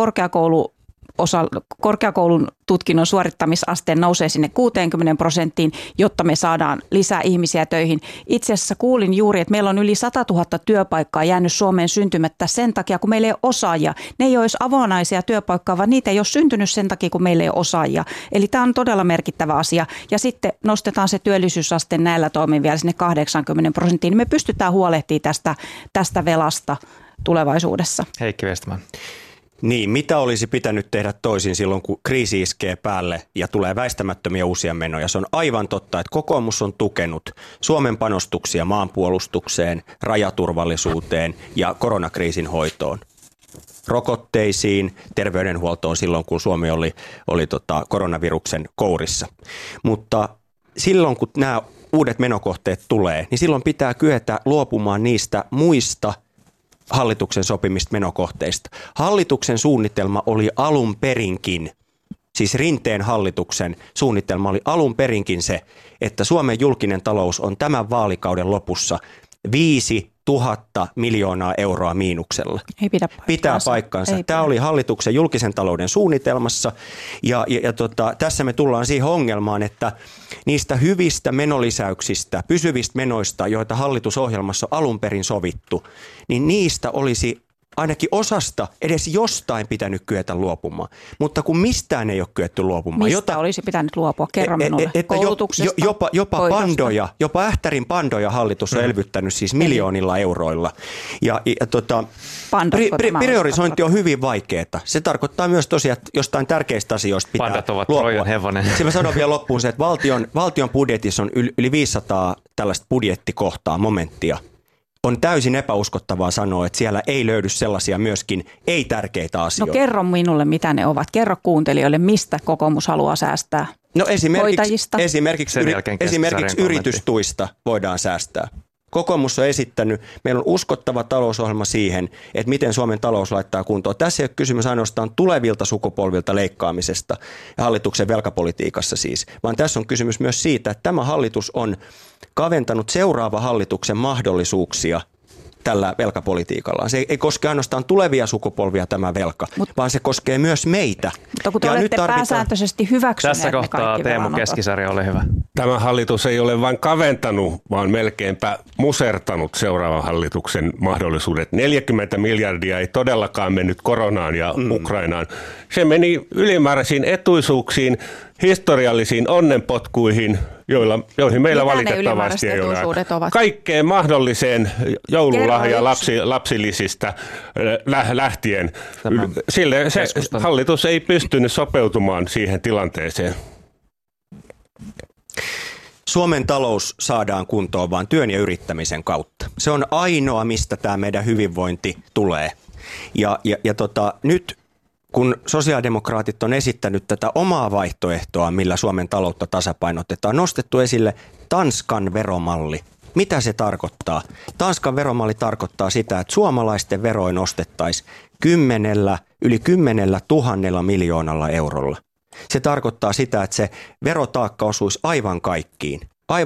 korkeakoulun tutkinnon suorittamisaste nousee sinne 60%, jotta me saadaan lisää ihmisiä töihin. Itse asiassa kuulin juuri, että meillä on yli 100 000 työpaikkaa jäänyt Suomeen syntymättä sen takia, kun meillä ei ole osaajia. Ne ei olisi avonaisia työpaikkoja, vaan niitä ei ole syntynyt sen takia, kun meillä ei ole osaajia. Eli tämä on todella merkittävä asia. Ja sitten nostetaan se työllisyysaste näillä toimin vielä sinne 80%. Me pystytään huolehtimaan tästä velasta tulevaisuudessa. Heikki Vestman. Niin, mitä olisi pitänyt tehdä toisin silloin, kun kriisi iskee päälle ja tulee väistämättömiä uusia menoja? Se on aivan totta, että kokoomus on tukenut Suomen panostuksia maanpuolustukseen, rajaturvallisuuteen ja koronakriisin hoitoon. Rokotteisiin, terveydenhuoltoon silloin, kun Suomi oli koronaviruksen kourissa. Mutta silloin, kun nämä uudet menokohteet tulee, niin silloin pitää kyetä luopumaan niistä muista hallituksen sopimista menokohteista. Hallituksen suunnitelma oli alun perinkin, siis Rinteen hallituksen suunnitelma oli alun perinkin se, että Suomen julkinen talous on tämän vaalikauden lopussa 5 000 miljoonaa euroa miinuksella. Ei pidä paikkaansa. Pitää paikkansa. Tämä oli hallituksen julkisen talouden suunnitelmassa ja tässä me tullaan siihen ongelmaan, että niistä hyvistä menolisäyksistä, pysyvistä menoista, joita hallitusohjelmassa on alun perin sovittu, niin niistä olisi ainakin osasta edes jostain pitänyt kyetä luopumaan. Mutta kun mistään ei ole kyetty luopumaan. Mistä olisi pitänyt luopua? Kerro minulle. Koulutuksesta, jopa Ähtärin pandoja hallitus on elvyttänyt siis miljoonilla euroilla. Priorisointi on hyvin vaikeaa. Se tarkoittaa myös tosiaan, että jostain tärkeistä asioista pitää Pandat ovat luopua. Trojan hevonen. Sitten mä sanon vielä loppuun se, että valtion budjetissa on yli 500 tällaista budjettikohtaa, momenttia. On täysin epäuskottavaa sanoa, että siellä ei löydy sellaisia myöskin ei-tärkeitä asioita. No kerro minulle, mitä ne ovat. Kerro kuuntelijoille, mistä kokoomus haluaa säästää. No esimerkiksi yritystuista voidaan säästää. Kokoomus on esittänyt, meillä on uskottava talousohjelma siihen, että miten Suomen talous laittaa kuntoon. Tässä ei ole kysymys ainoastaan tulevilta sukupolvilta leikkaamisesta ja hallituksen velkapolitiikassa siis, vaan tässä on kysymys myös siitä, että tämä hallitus on kaventanut seuraava hallituksen mahdollisuuksia tällä velkapolitiikallaan. Se ei koske ainoastaan tulevia sukupolvia tämä velka, vaan se koskee myös meitä. Mutta kun te olette pääsääntöisesti hyväksyneet tässä kohtaa Teemu Keskisarja, ole hyvä. Tämä hallitus ei ole vain kaventanut, vaan melkeinpä musertanut seuraavan hallituksen mahdollisuudet. 40 miljardia ei todellakaan mennyt koronaan ja Ukrainaan. Se meni ylimääräisiin etuisuuksiin, historiallisiin onnenpotkuihin, joihin meillä valitettavasti ei ole. Kaikkeen mahdolliseen joululahja lapsilisistä lähtien. Sille se hallitus ei pystynyt sopeutumaan siihen tilanteeseen. Suomen talous saadaan kuntoon vain työn ja yrittämisen kautta. Se on ainoa, mistä tämä meidän hyvinvointi tulee. Nyt kun sosiaalidemokraatit on esittänyt tätä omaa vaihtoehtoa, millä Suomen taloutta tasapainotetaan, nostettu esille Tanskan veromalli. Mitä se tarkoittaa? Tanskan veromalli tarkoittaa sitä, että suomalaisten veroin nostettaisiin yli 10 000 miljoonalla eurolla. Se tarkoittaa sitä, että se verotaakka osuisi aivan kaikkiin.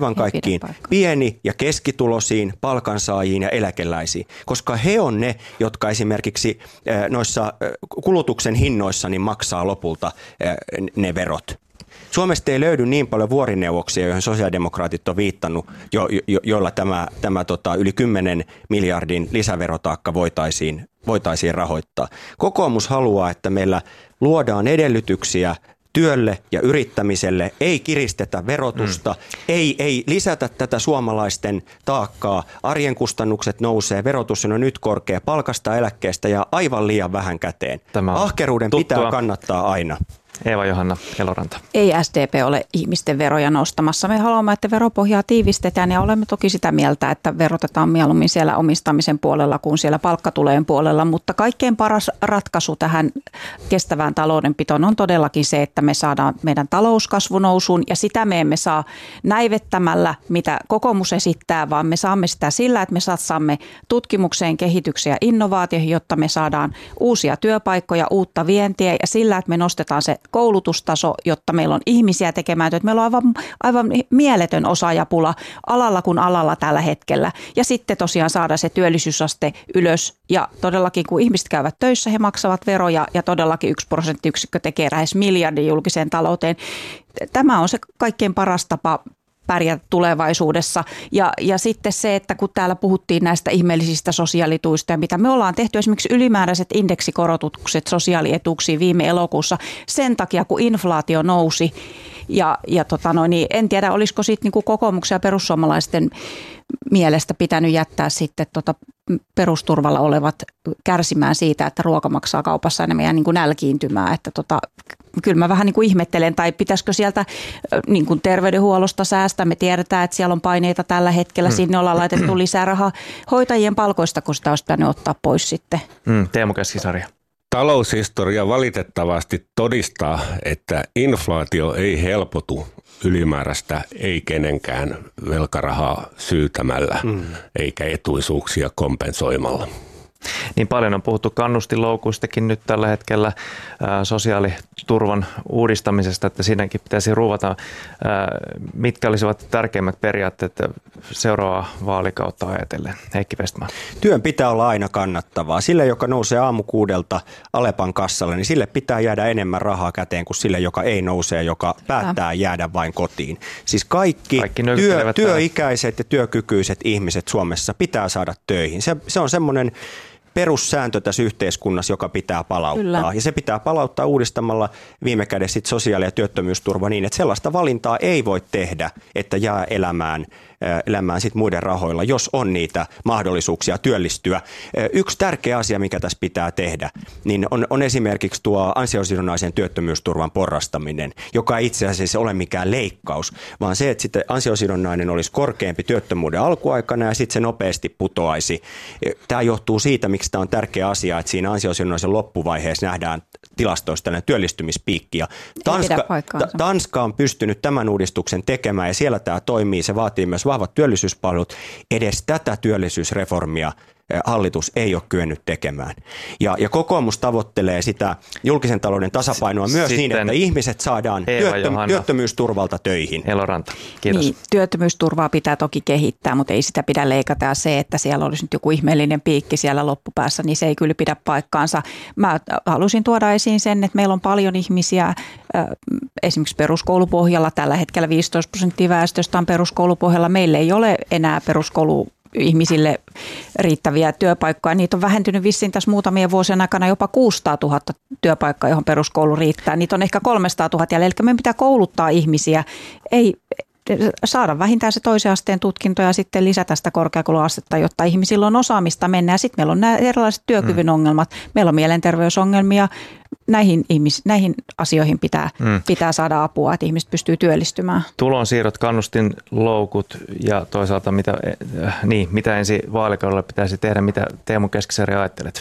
Pieni- ja keskituloisiin, palkansaajiin ja eläkeläisiin, koska he on ne, jotka esimerkiksi noissa kulutuksen hinnoissa niin maksaa lopulta ne verot. Suomesta ei löydy niin paljon vuorineuvoksia, joihin sosiaalidemokraatit on viittannut, joilla tämä yli 10 miljardin lisäverotaakka voitaisiin rahoittaa. Kokoomus haluaa, että meillä luodaan edellytyksiä työlle ja yrittämiselle, ei kiristetä verotusta, ei lisätä tätä suomalaisten taakkaa. Arjen kustannukset nousee, verotus on nyt korkea, palkasta, eläkkeestä ja aivan liian vähän käteen. Ahkeruuden pitää kannattaa aina. Eeva-Johanna Eloranta. Ei SDP ole ihmisten veroja nostamassa. Me haluamme, että veropohjaa tiivistetään ja olemme toki sitä mieltä, että verotetaan mieluummin siellä omistamisen puolella kuin siellä palkkatulojen puolella. Mutta kaikkein paras ratkaisu tähän kestävään taloudenpitoon on todellakin se, että me saadaan meidän talouskasvu nousuun ja sitä me emme saa näivettämällä, mitä kokoomus esittää, vaan me saamme sitä sillä, että me satsaamme tutkimukseen, kehitykseen ja innovaatioihin, jotta me saadaan uusia työpaikkoja, uutta vientiä ja sillä, että me nostetaan se koulutustaso, jotta meillä on ihmisiä tekemään työtä. Meillä on aivan mieletön osaajapula alalla kuin alalla tällä hetkellä. Ja sitten tosiaan saada se työllisyysaste ylös. Ja todellakin kun ihmiset käyvät töissä, he maksavat veroja ja todellakin 1 prosenttiyksikkö tekee lähes miljardin julkiseen talouteen. Tämä on se kaikkein paras tapa pärjätä tulevaisuudessa. Ja sitten se, että kun täällä puhuttiin näistä ihmeellisistä sosiaalituista ja mitä me ollaan tehty, esimerkiksi ylimääräiset indeksikorotukset sosiaalietuuksiin viime elokuussa sen takia, kun inflaatio nousi. Niin en tiedä, olisiko sitten niin kokoomuksen ja perussuomalaisten mielestä pitänyt jättää sitten perusturvalla olevat kärsimään siitä, että ruoka maksaa kaupassa enemmän ja niin kuin nälkiintymään. Että kyllä mä vähän niin kuin ihmettelen, tai pitäisikö sieltä niin kuin terveydenhuollosta säästää. Me tiedetään, että siellä on paineita tällä hetkellä. Sinne ollaan laitettu lisää rahaa hoitajien palkoista, kun sitä olisi pitänyt ottaa pois sitten. Teemu Keskisarja. Taloushistoria valitettavasti todistaa, että inflaatio ei helpotu ylimääräistä ei kenenkään velkarahaa syytämällä eikä etuisuuksia kompensoimalla. Niin paljon on puhuttu kannustinloukuistakin nyt tällä hetkellä, sosiaaliturvan uudistamisesta, että siinäkin pitäisi ruuvata. Mitkä olisivat tärkeimmät periaatteet seuraavaa vaalikautta ajatellen? Heikki Vestman. Työn pitää olla aina kannattavaa. Sille, joka nousee aamu 6 Alepan kassalle, niin sille pitää jäädä enemmän rahaa käteen kuin sille, joka ei nouse ja joka päättää jäädä vain kotiin. Siis kaikki työikäiset ja työkykyiset ihmiset Suomessa pitää saada töihin. Se on semmoinen perussääntö tässä yhteiskunnassa, joka pitää palauttaa. Kyllä. Ja se pitää palauttaa uudistamalla viime kädessä sosiaali- ja työttömyysturva niin, että sellaista valintaa ei voi tehdä, että jää elämään sit muiden rahoilla, jos on niitä mahdollisuuksia työllistyä. Yksi tärkeä asia, mikä tässä pitää tehdä, niin on esimerkiksi tuo ansiosidonnaisen työttömyysturvan porrastaminen, joka ei itse asiassa ole mikään leikkaus, vaan se, että sitten ansiosidonnainen olisi korkeampi työttömyyden alkuaikana ja sitten se nopeasti putoaisi. Tämä johtuu siitä, miksi tämä on tärkeä asia, että siinä ansiosidonnaisen loppuvaiheessa nähdään tilastoista tällainen työllistymispiikki. Tanska on pystynyt tämän uudistuksen tekemään ja siellä tämä toimii. Se vaatii myös vahvat työllisyyspalvelut. Edes tätä työllisyysreformia hallitus ei ole kyennyt tekemään. Ja kokoomus tavoittelee sitä julkisen talouden tasapainoa myös sitten niin, että ihmiset saadaan työttömyysturvalta töihin. Eloranta, kiitos. Niin, työttömyysturvaa pitää toki kehittää, mutta ei sitä pidä leikata. Se, että siellä olisi nyt joku ihmeellinen piikki siellä loppupäässä, niin se ei kyllä pidä paikkaansa. Mä halusin tuoda esiin sen, että meillä on paljon ihmisiä, esimerkiksi peruskoulupohjalla. Tällä hetkellä 15% väestöstä on peruskoulupohjalla. Meillä ei ole enää ihmisille riittäviä työpaikkoja. Niitä on vähentynyt vissiin tässä muutamien vuosien aikana jopa 600 000 työpaikkaa, johon peruskoulu riittää. Niitä on ehkä 300 000 jäljellä. Eli meidän pitää kouluttaa ihmisiä, ei saada vähintään se toisen asteen tutkinto ja sitten lisätä sitä korkeakouluastetta, jotta ihmisillä on osaamista mennä. Ja sitten meillä on nämä erilaiset työkyvyn ongelmat. Meillä on mielenterveysongelmia. Näihin asioihin pitää saada apua, että ihmiset pystyy työllistymään. Tulonsiirrot, kannustinloukut ja toisaalta mitä ensi vaalikaudella pitäisi tehdä, mitä Teemu Keskisarja ajattelet?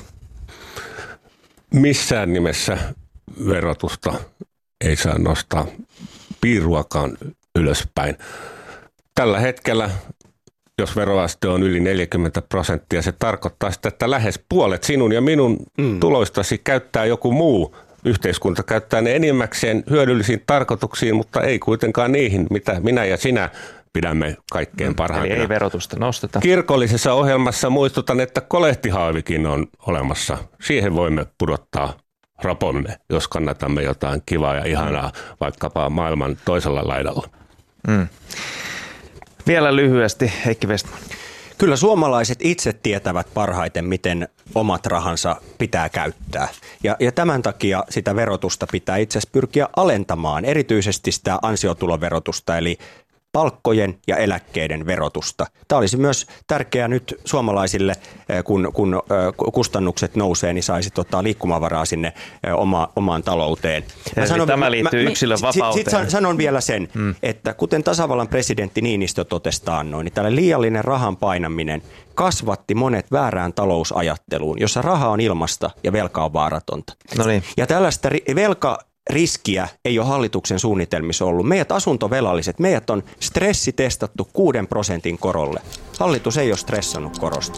Missään nimessä verotusta ei saa nostaa piiruakaan ylöspäin. Tällä hetkellä, jos veroaste on yli 40%, se tarkoittaa sitä, että lähes puolet sinun ja minun tuloistasi käyttää joku muu yhteiskunta. Käyttää ne enimmäkseen hyödyllisiin tarkoituksiin, mutta ei kuitenkaan niihin, mitä minä ja sinä pidämme kaikkein parhaimpina. Eli ei verotusta nosteta. Kirkollisessa ohjelmassa muistutan, että kolehtihaavikin on olemassa. Siihen voimme pudottaa rapomme, jos kannatamme jotain kivaa ja ihanaa vaikkapa maailman toisella laidalla. Vielä lyhyesti, Heikki Vestman. Kyllä suomalaiset itse tietävät parhaiten, miten omat rahansa pitää käyttää. Ja tämän takia sitä verotusta pitää itse asiassa pyrkiä alentamaan, erityisesti sitä ansiotuloverotusta, eli palkkojen ja eläkkeiden verotusta. Tämä olisi myös tärkeää nyt suomalaisille, kun kustannukset nousee, niin saisi liikkumavaraa sinne omaan talouteen. Tämä liittyy yksilön vapauteen. Sitten sanon vielä sen, että kuten tasavallan presidentti Niinistö totesi taannoin, niin tällainen liiallinen rahan painaminen kasvatti monet väärään talousajatteluun, jossa raha on ilmasta ja velka on vaaratonta. Ja tällaista riskiä ei ole hallituksen suunnitelmissa ollut. Meidät asuntovelalliset, meidät on stressitestattu 6% korolle. Hallitus ei ole stressannut korosta.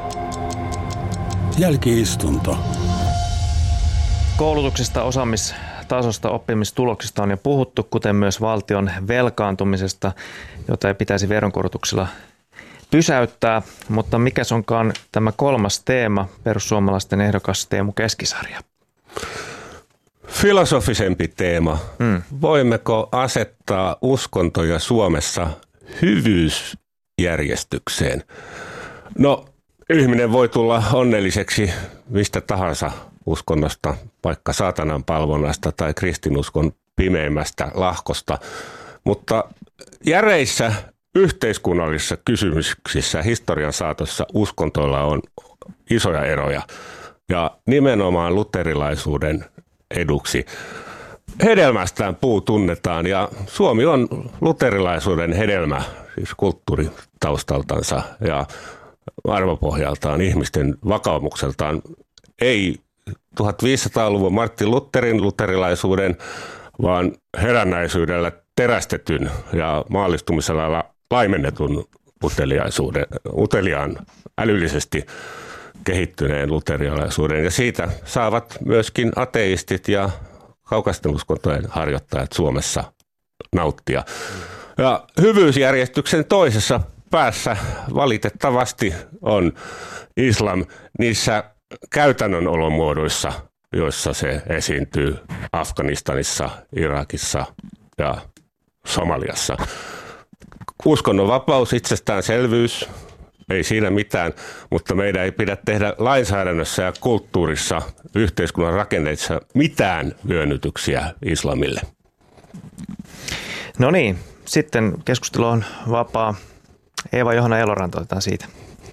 Jälki-istunto. Koulutuksesta, osaamistasosta, oppimistuloksista on jo puhuttu, kuten myös valtion velkaantumisesta, jota ei pitäisi veronkorotuksilla pysäyttää. Mutta mikäs onkaan tämä kolmas teema, perussuomalaisten ehdokas Teemu Keskisarja? Filosofisempi teema. Voimmeko asettaa uskontoja Suomessa hyvyysjärjestykseen? No, ihminen voi tulla onnelliseksi mistä tahansa uskonnosta, vaikka saatanan palvonnasta tai kristinuskon pimeimmästä lahkosta, mutta järeissä yhteiskunnallisissa kysymyksissä historian saatossa uskontoilla on isoja eroja ja nimenomaan luterilaisuuden eduksi. Hedelmästään puu tunnetaan ja Suomi on luterilaisuuden hedelmä, siis kulttuuritaustaltansa ja arvopohjaltaan, ihmisten vakaumukseltaan. Ei 1500-luvun Martin Lutherin luterilaisuuden, vaan herännäisyydellä terästetyn ja maallistumisella laimennetun uteliaan, älyllisesti kehittyneen luterilaisuuden. Ja siitä saavat myöskin ateistit ja kaukaisten uskontojen harjoittajat Suomessa nauttia. Ja hyvyysjärjestyksen toisessa päässä valitettavasti on islam niissä käytännön olomuodoissa, joissa se esiintyy Afganistanissa, Irakissa ja Somaliassa. Uskonnonvapaus, itsestäänselvyys, ei siinä mitään, mutta meidän ei pidä tehdä lainsäädännössä ja kulttuurissa, yhteiskunnan rakenteissa mitään myönnytyksiä islamille. No niin, sitten keskustelu on vapaa. Eeva-Johanna Eloranta, otetaan siitä.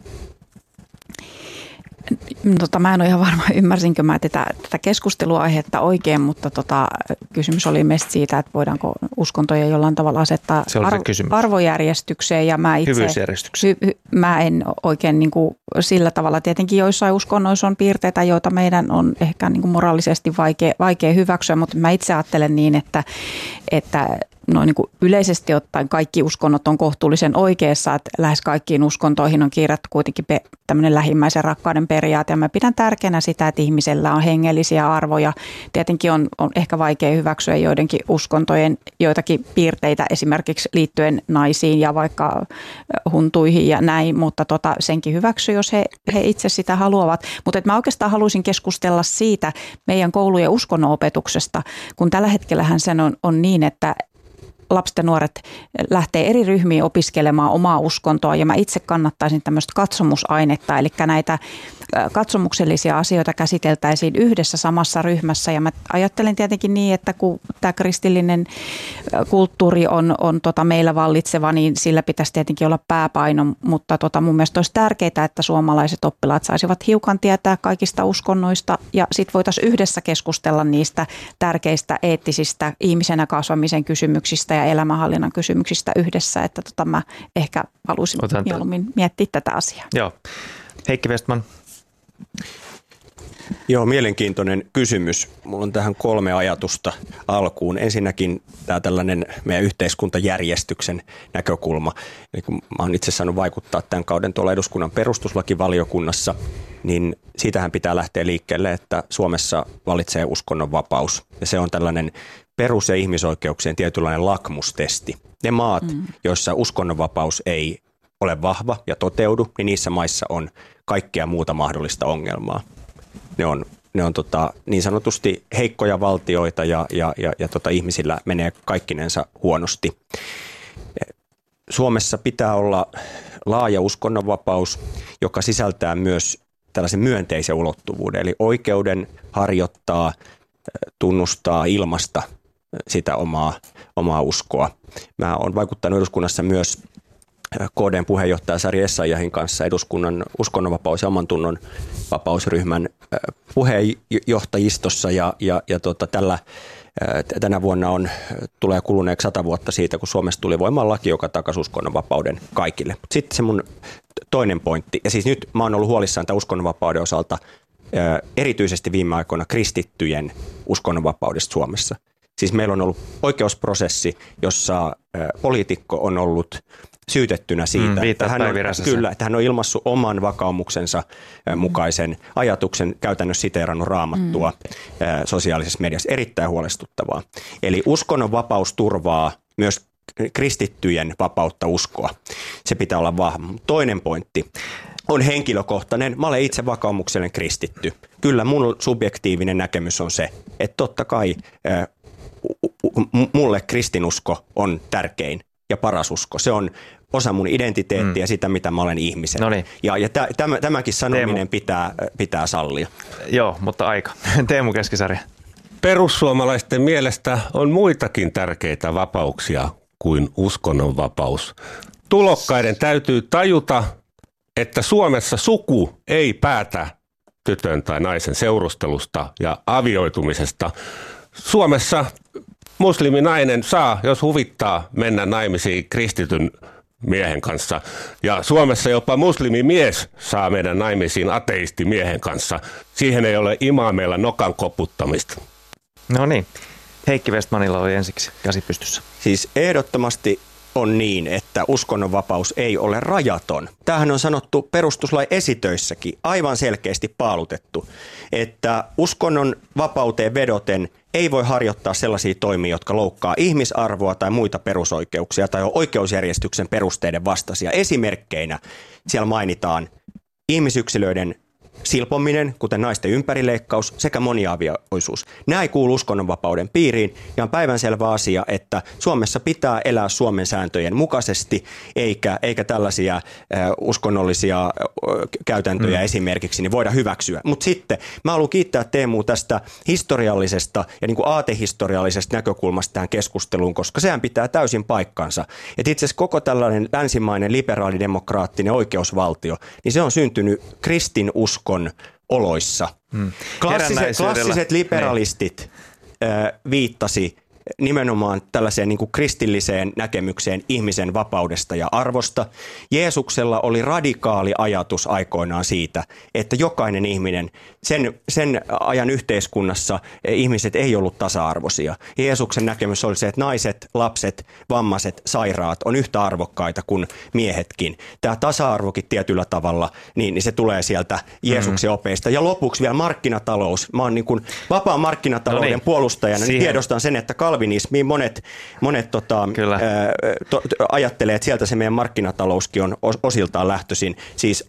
Mä en ole ihan varma, ymmärsinkö mä tätä keskusteluaihetta oikein, mutta kysymys oli ilmeisesti siitä, että voidaanko uskontoja jollain tavalla asettaa arvojärjestykseen. Ja mä itse, mä en oikein niin kuin sillä tavalla, tietenkin joissain uskonnoissa on piirteitä, joita meidän on ehkä niin kuin moraalisesti vaikea hyväksyä, mutta mä itse ajattelen niin, että noin niin kuin yleisesti ottaen kaikki uskonnot on kohtuullisen oikeassa, että lähes kaikkiin uskontoihin on kirjattu kuitenkin tämmöinen lähimmäisen rakkauden periaate. Ja mä pidän tärkeänä sitä, että ihmisellä on hengellisiä arvoja. Tietenkin on ehkä vaikea hyväksyä joidenkin uskontojen joitakin piirteitä esimerkiksi liittyen naisiin ja vaikka huntuihin ja näin, mutta senkin hyväksy, jos he itse sitä haluavat. Mutta mä oikeastaan haluaisin keskustella siitä meidän koulujen uskonnonopetuksesta, kun tällä hetkellähän sen on niin, että lapset ja nuoret lähtee eri ryhmiin opiskelemaan omaa uskontoa ja mä itse kannattaisin tämmöistä katsomusainetta, eli näitä katsomuksellisia asioita käsiteltäisiin yhdessä samassa ryhmässä ja mä ajattelen tietenkin niin, että kun tämä kristillinen kulttuuri on meillä vallitseva, niin sillä pitäisi tietenkin olla pääpaino, mutta mun mielestä olisi tärkeää, että suomalaiset oppilaat saisivat hiukan tietää kaikista uskonnoista ja sitten voitaisiin yhdessä keskustella niistä tärkeistä eettisistä ihmisenä kasvamisen kysymyksistä ja elämänhallinnan kysymyksistä yhdessä, että mä ehkä haluaisin mieluummin miettiä tätä asiaa. Joo. Heikki Westman. Joo, mielenkiintoinen kysymys. Mulla on tähän 3 ajatusta alkuun. Ensinnäkin tämä tällainen meidän yhteiskuntajärjestyksen näkökulma. Eli kun mä oon itse saanut vaikuttaa tämän kauden tuolla eduskunnan perustuslakivaliokunnassa, niin siitähän pitää lähteä liikkeelle, että Suomessa valitsee uskonnonvapaus. Ja se on tällainen perus- ja ihmisoikeuksien tietynlainen lakmustesti. Ne maat, joissa uskonnonvapaus ei ole vahva ja toteudu, niin niissä maissa on kaikkea muuta mahdollista ongelmaa. Ne on niin sanotusti heikkoja valtioita ja ihmisillä menee kaikkinensa huonosti. Suomessa pitää olla laaja uskonnonvapaus, joka sisältää myös tällaisen myönteisen ulottuvuuden, eli oikeuden harjoittaa, tunnustaa, ilmaista sitä omaa uskoa. Mä oon vaikuttanut eduskunnassa myös KD:n puheenjohtaja Sari Essayahin kanssa eduskunnan uskonnonvapaus- ja omantunnon vapausryhmän puheenjohtajistossa ja tänä vuonna tulee kuluneeksi 100 vuotta siitä, kun Suomessa tuli voimaan laki, joka takasi uskonnonvapauden kaikille. Sitten se mun toinen pointti, ja siis nyt mä oon ollut huolissaan tämän uskonnonvapauden osalta erityisesti viime aikoina kristittyjen uskonnonvapaudesta Suomessa. Siis meillä on ollut oikeusprosessi, jossa poliitikko on ollut syytettynä siitä, että hän on ilmassut oman vakaumuksensa mukaisen ajatuksen, käytännössä siteerannut Raamattua sosiaalisessa mediassa. Erittäin huolestuttavaa. Eli uskonnonvapaus turvaa myös kristittyjen vapautta uskoa. Se pitää olla vahva. Toinen pointti on henkilökohtainen. Mä olen itse vakaumuksellinen kristitty. Kyllä mun subjektiivinen näkemys on se, että totta kai mulle kristinusko on tärkein ja paras usko. Se on osa mun identiteettiä ja sitä, mitä mä olen ihmisenä. Noniin. Ja tämäkin sanominen pitää sallia. Joo, mutta aika. Teemu Keskisarja. Perussuomalaisten mielestä on muitakin tärkeitä vapauksia kuin uskonnonvapaus. Tulokkaiden täytyy tajuta, että Suomessa suku ei päätä tytön tai naisen seurustelusta ja avioitumisesta. Suomessa musliminainen saa, jos huvittaa, mennä naimisiin kristityn miehen kanssa. Ja Suomessa jopa muslimimies saa mennä naimisiin ateistimiehen kanssa. Siihen ei ole imaameilla nokan koputtamista. No niin. Heikki Westmanilla oli ensiksi käsi pystyssä. Siis ehdottomasti on niin, että uskonnonvapaus ei ole rajaton. Tämähän on sanottu perustuslain esitöissäkin, aivan selkeästi paalutettu, että uskonnon vapauteen vedoten ei voi harjoittaa sellaisia toimia, jotka loukkaa ihmisarvoa tai muita perusoikeuksia tai on oikeusjärjestyksen perusteiden vastaisia. Esimerkkeinä siellä mainitaan ihmisyksilöiden silpominen, kuten naisten ympärileikkaus sekä moniavioisuus. Nämä ei kuulu uskonnonvapauden piiriin ja on päivänselvä asia, että Suomessa pitää elää Suomen sääntöjen mukaisesti eikä tällaisia uskonnollisia käytäntöjä esimerkiksi niin voida hyväksyä. Mutta sitten mä haluan kiittää Teemu tästä historiallisesta ja niin kuin aatehistoriallisesta näkökulmasta tähän keskusteluun, koska sehän pitää täysin paikkansa. Että itse asiassa koko tällainen länsimainen liberaalidemokraattinen oikeusvaltio, niin se on syntynyt kristinuskon oloissa. Klassiset liberalistit viittasi nimenomaan tällaiseen niin kuin kristilliseen näkemykseen ihmisen vapaudesta ja arvosta. Jeesuksella oli radikaali ajatus aikoinaan siitä, että jokainen ihminen, sen ajan yhteiskunnassa ihmiset ei ollut tasa-arvoisia. Jeesuksen näkemys oli se, että naiset, lapset, vammaiset, sairaat on yhtä arvokkaita kuin miehetkin. Tämä tasa-arvokin tietyllä tavalla, niin se tulee sieltä Jeesuksen opeista. Ja lopuksi vielä markkinatalous. Mä oon niin kuin vapaan markkinatalouden puolustajana, niin tiedostan sen, että kalvinismiin monet ajattelee, että sieltä se meidän markkinatalouskin on osiltaan lähtöisin, siis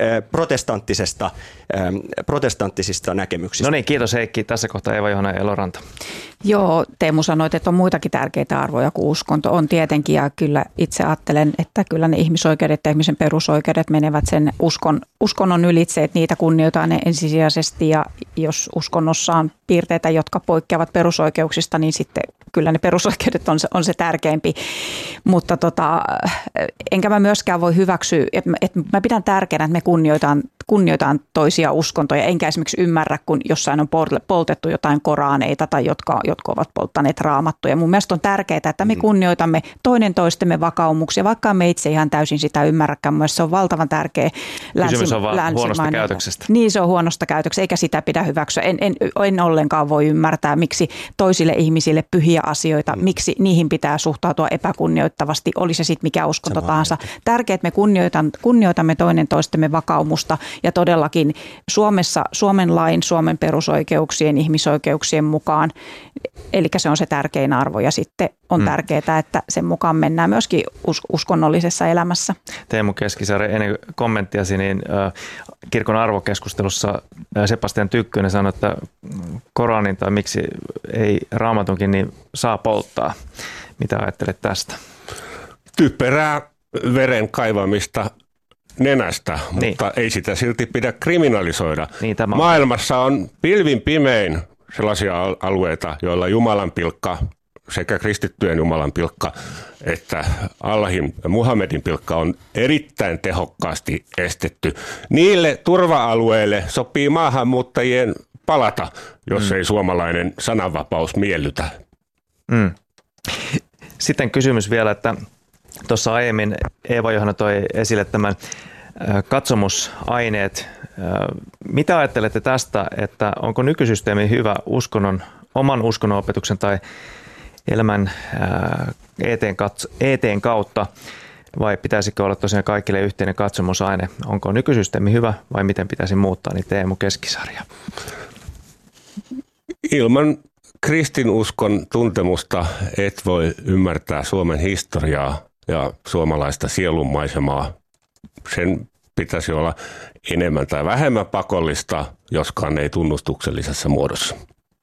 protestanttisista näkemyksistä. No niin, kiitos Heikki. Tässä kohtaa Eeva-Johanna Eloranta. Joo, Teemu sanoit, että on muitakin tärkeitä arvoja kuin uskonto. On tietenkin, ja kyllä itse ajattelen, että kyllä ne ihmisoikeudet ja ihmisen perusoikeudet menevät sen uskonnon ylitse, että niitä kunnioitetaan ne ensisijaisesti, ja jos uskonnossa on piirteitä, jotka poikkeavat perusoikeuksista, niin sitten kyllä ne perusoikeudet on se tärkeämpi. Mutta enkä mä myöskään voi hyväksyä, että mä pidän tärkeänä, että me kunnioitaan toisia uskontoja, enkä esimerkiksi ymmärrä, kun jossain on poltettu jotain koraaneita tai jotka ovat polttaneet raamattuja. Mun mielestä on tärkeää, että me kunnioitamme toinen toistemme vakaumuksia, vaikka me itse ihan täysin sitä ymmärräkään. Mun mielestä se on valtavan tärkeä Kysymys on vaan huonosta käytöksestä. Niin, se on huonosta käytöksestä, eikä sitä pidä hyväksyä. En ollenkaan voi ymmärtää, miksi toisille ihmisille pyhiä asioita, miksi niihin pitää suhtautua epäkunnioittavasti, oli se sitten mikä uskonto tahansa. Tärkeää, että me kunnioitamme toinen toistemme vakaumusta, ja todellakin Suomen lain, Suomen perusoikeuksien, ihmisoikeuksien mukaan, eli se on se tärkein arvo, ja sitten on tärkeää, että sen mukaan mennään myöskin uskonnollisessa elämässä. Teemu Keskisaari, ennen kommenttiasi, niin kirkon arvokeskustelussa Sebastian Tykkönen sanoi, että Koranin tai miksi ei Raamatunkin, niin saa polttaa. Mitä ajattelet tästä? Typerää veren kaivamista nenästä, mutta ei sitä silti pidä kriminalisoida. Niin, maailmassa on pilvin pimein sellaisia alueita, joilla Jumalan pilkka, sekä kristittyjen Jumalan pilkka että Allahin Muhammedin pilkka on erittäin tehokkaasti estetty. Niille turva-alueille sopii maahanmuuttajien palata, jos ei suomalainen sananvapaus miellytä. Sitten kysymys vielä, että tuossa aiemmin Eeva-Johanna toi esille tämän katsomusaineet. Mitä ajattelette tästä, että onko nykysysteemi hyvä oman uskonnonopetuksen tai elämän eteen kautta, vai pitäisikö olla tosiaan kaikille yhteinen katsomusaine? Onko nykysysteemi hyvä vai miten pitäisi muuttaa, niin Teemu Keskisarja? Ilman kristinuskon tuntemusta et voi ymmärtää Suomen historiaa ja suomalaista sielunmaisemaa. Sen pitäisi olla enemmän tai vähemmän pakollista, joskaan ei tunnustuksellisessa muodossa.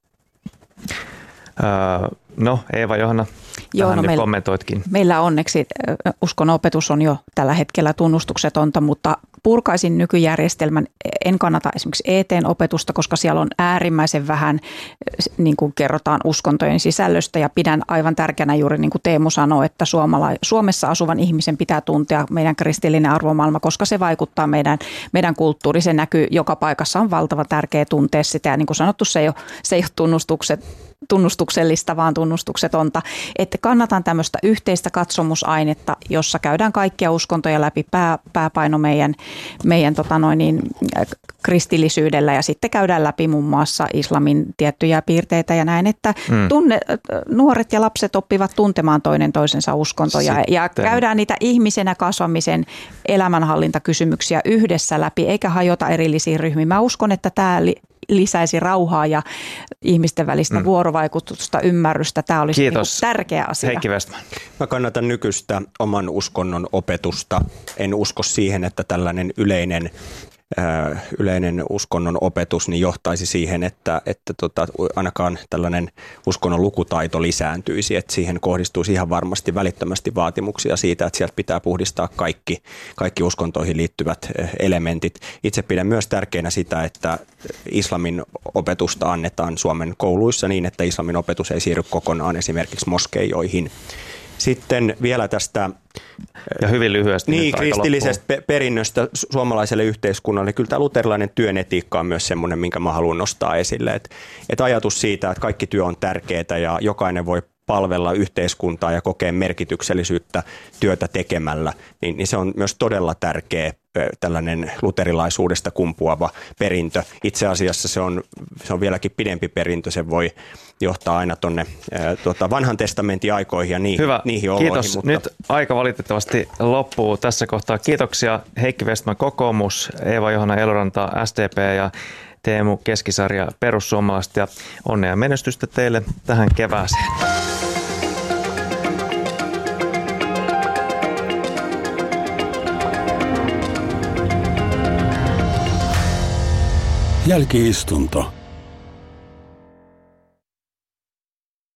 Eeva-Johanna, tähän nyt kommentoitkin. Meillä onneksi uskonnonopetus on jo tällä hetkellä tunnustuksetonta, mutta purkaisin nykyjärjestelmän. En kannata esimerkiksi ET-opetusta, koska siellä on äärimmäisen vähän, niin kuin kerrotaan, uskontojen sisällöstä, ja pidän aivan tärkeänä juuri niin kuin Teemu sanoi, että Suomessa asuvan ihmisen pitää tuntea meidän kristillinen arvomaailma, koska se vaikuttaa meidän kulttuuri. Se näkyy joka paikassa, on valtavan tärkeä tuntea sitä, ja niin kuin sanottu, se ei ole tunnustuksellista, vaan tunnustuksetonta. Että kannatan tämmöistä yhteistä katsomusainetta, jossa käydään kaikkia uskontoja läpi. Pääpaino meidän kristillisyydellä ja sitten käydään läpi muun muassa islamin tiettyjä piirteitä ja näin, että nuoret ja lapset oppivat tuntemaan toinen toisensa uskontoja ja käydään niitä ihmisenä kasvamisen elämänhallintakysymyksiä yhdessä läpi eikä hajota erillisiin ryhmiin. Mä uskon, että tämä lisäisi rauhaa ja ihmisten välistä vuorovaikutusta, ymmärrystä. Tämä olisi tärkeä asia. Heikki Westman. Mä kannatan nykyistä oman uskonnon opetusta. En usko siihen, että tällainen yleinen uskonnon opetus niin johtaisi siihen, että ainakaan tällainen uskonnon lukutaito lisääntyisi. Että siihen kohdistuisi ihan varmasti välittömästi vaatimuksia siitä, että sieltä pitää puhdistaa kaikki uskontoihin liittyvät elementit. Itse pidän myös tärkeänä sitä, että islamin opetusta annetaan Suomen kouluissa niin, että islamin opetus ei siirry kokonaan esimerkiksi moskeijoihin. Sitten vielä tästä ja hyvin lyhyesti kristillisestä perinnöstä suomalaiselle yhteiskunnalle. Kyllä tämä luterilainen työn etiikka on myös semmoinen, minkä mä haluan nostaa esille. Että ajatus siitä, että kaikki työ on tärkeää ja jokainen voi palvella yhteiskuntaa ja kokea merkityksellisyyttä työtä tekemällä, niin se on myös todella tärkeä tällainen luterilaisuudesta kumpuava perintö. Itse asiassa se on vieläkin pidempi perintö, se voi johtaa aina tuonne vanhan testamentin aikoihin ja niihin oloihin. Kiitos. Mutta nyt aika valitettavasti loppuu tässä kohtaa. Kiitoksia Heikki Westman kokoomus, Eeva-Johanna Eloranta SDP ja Teemu Keskisarja perussuomalaiset ja onnea ja menestystä teille tähän kevääseen. Jälki-istunto.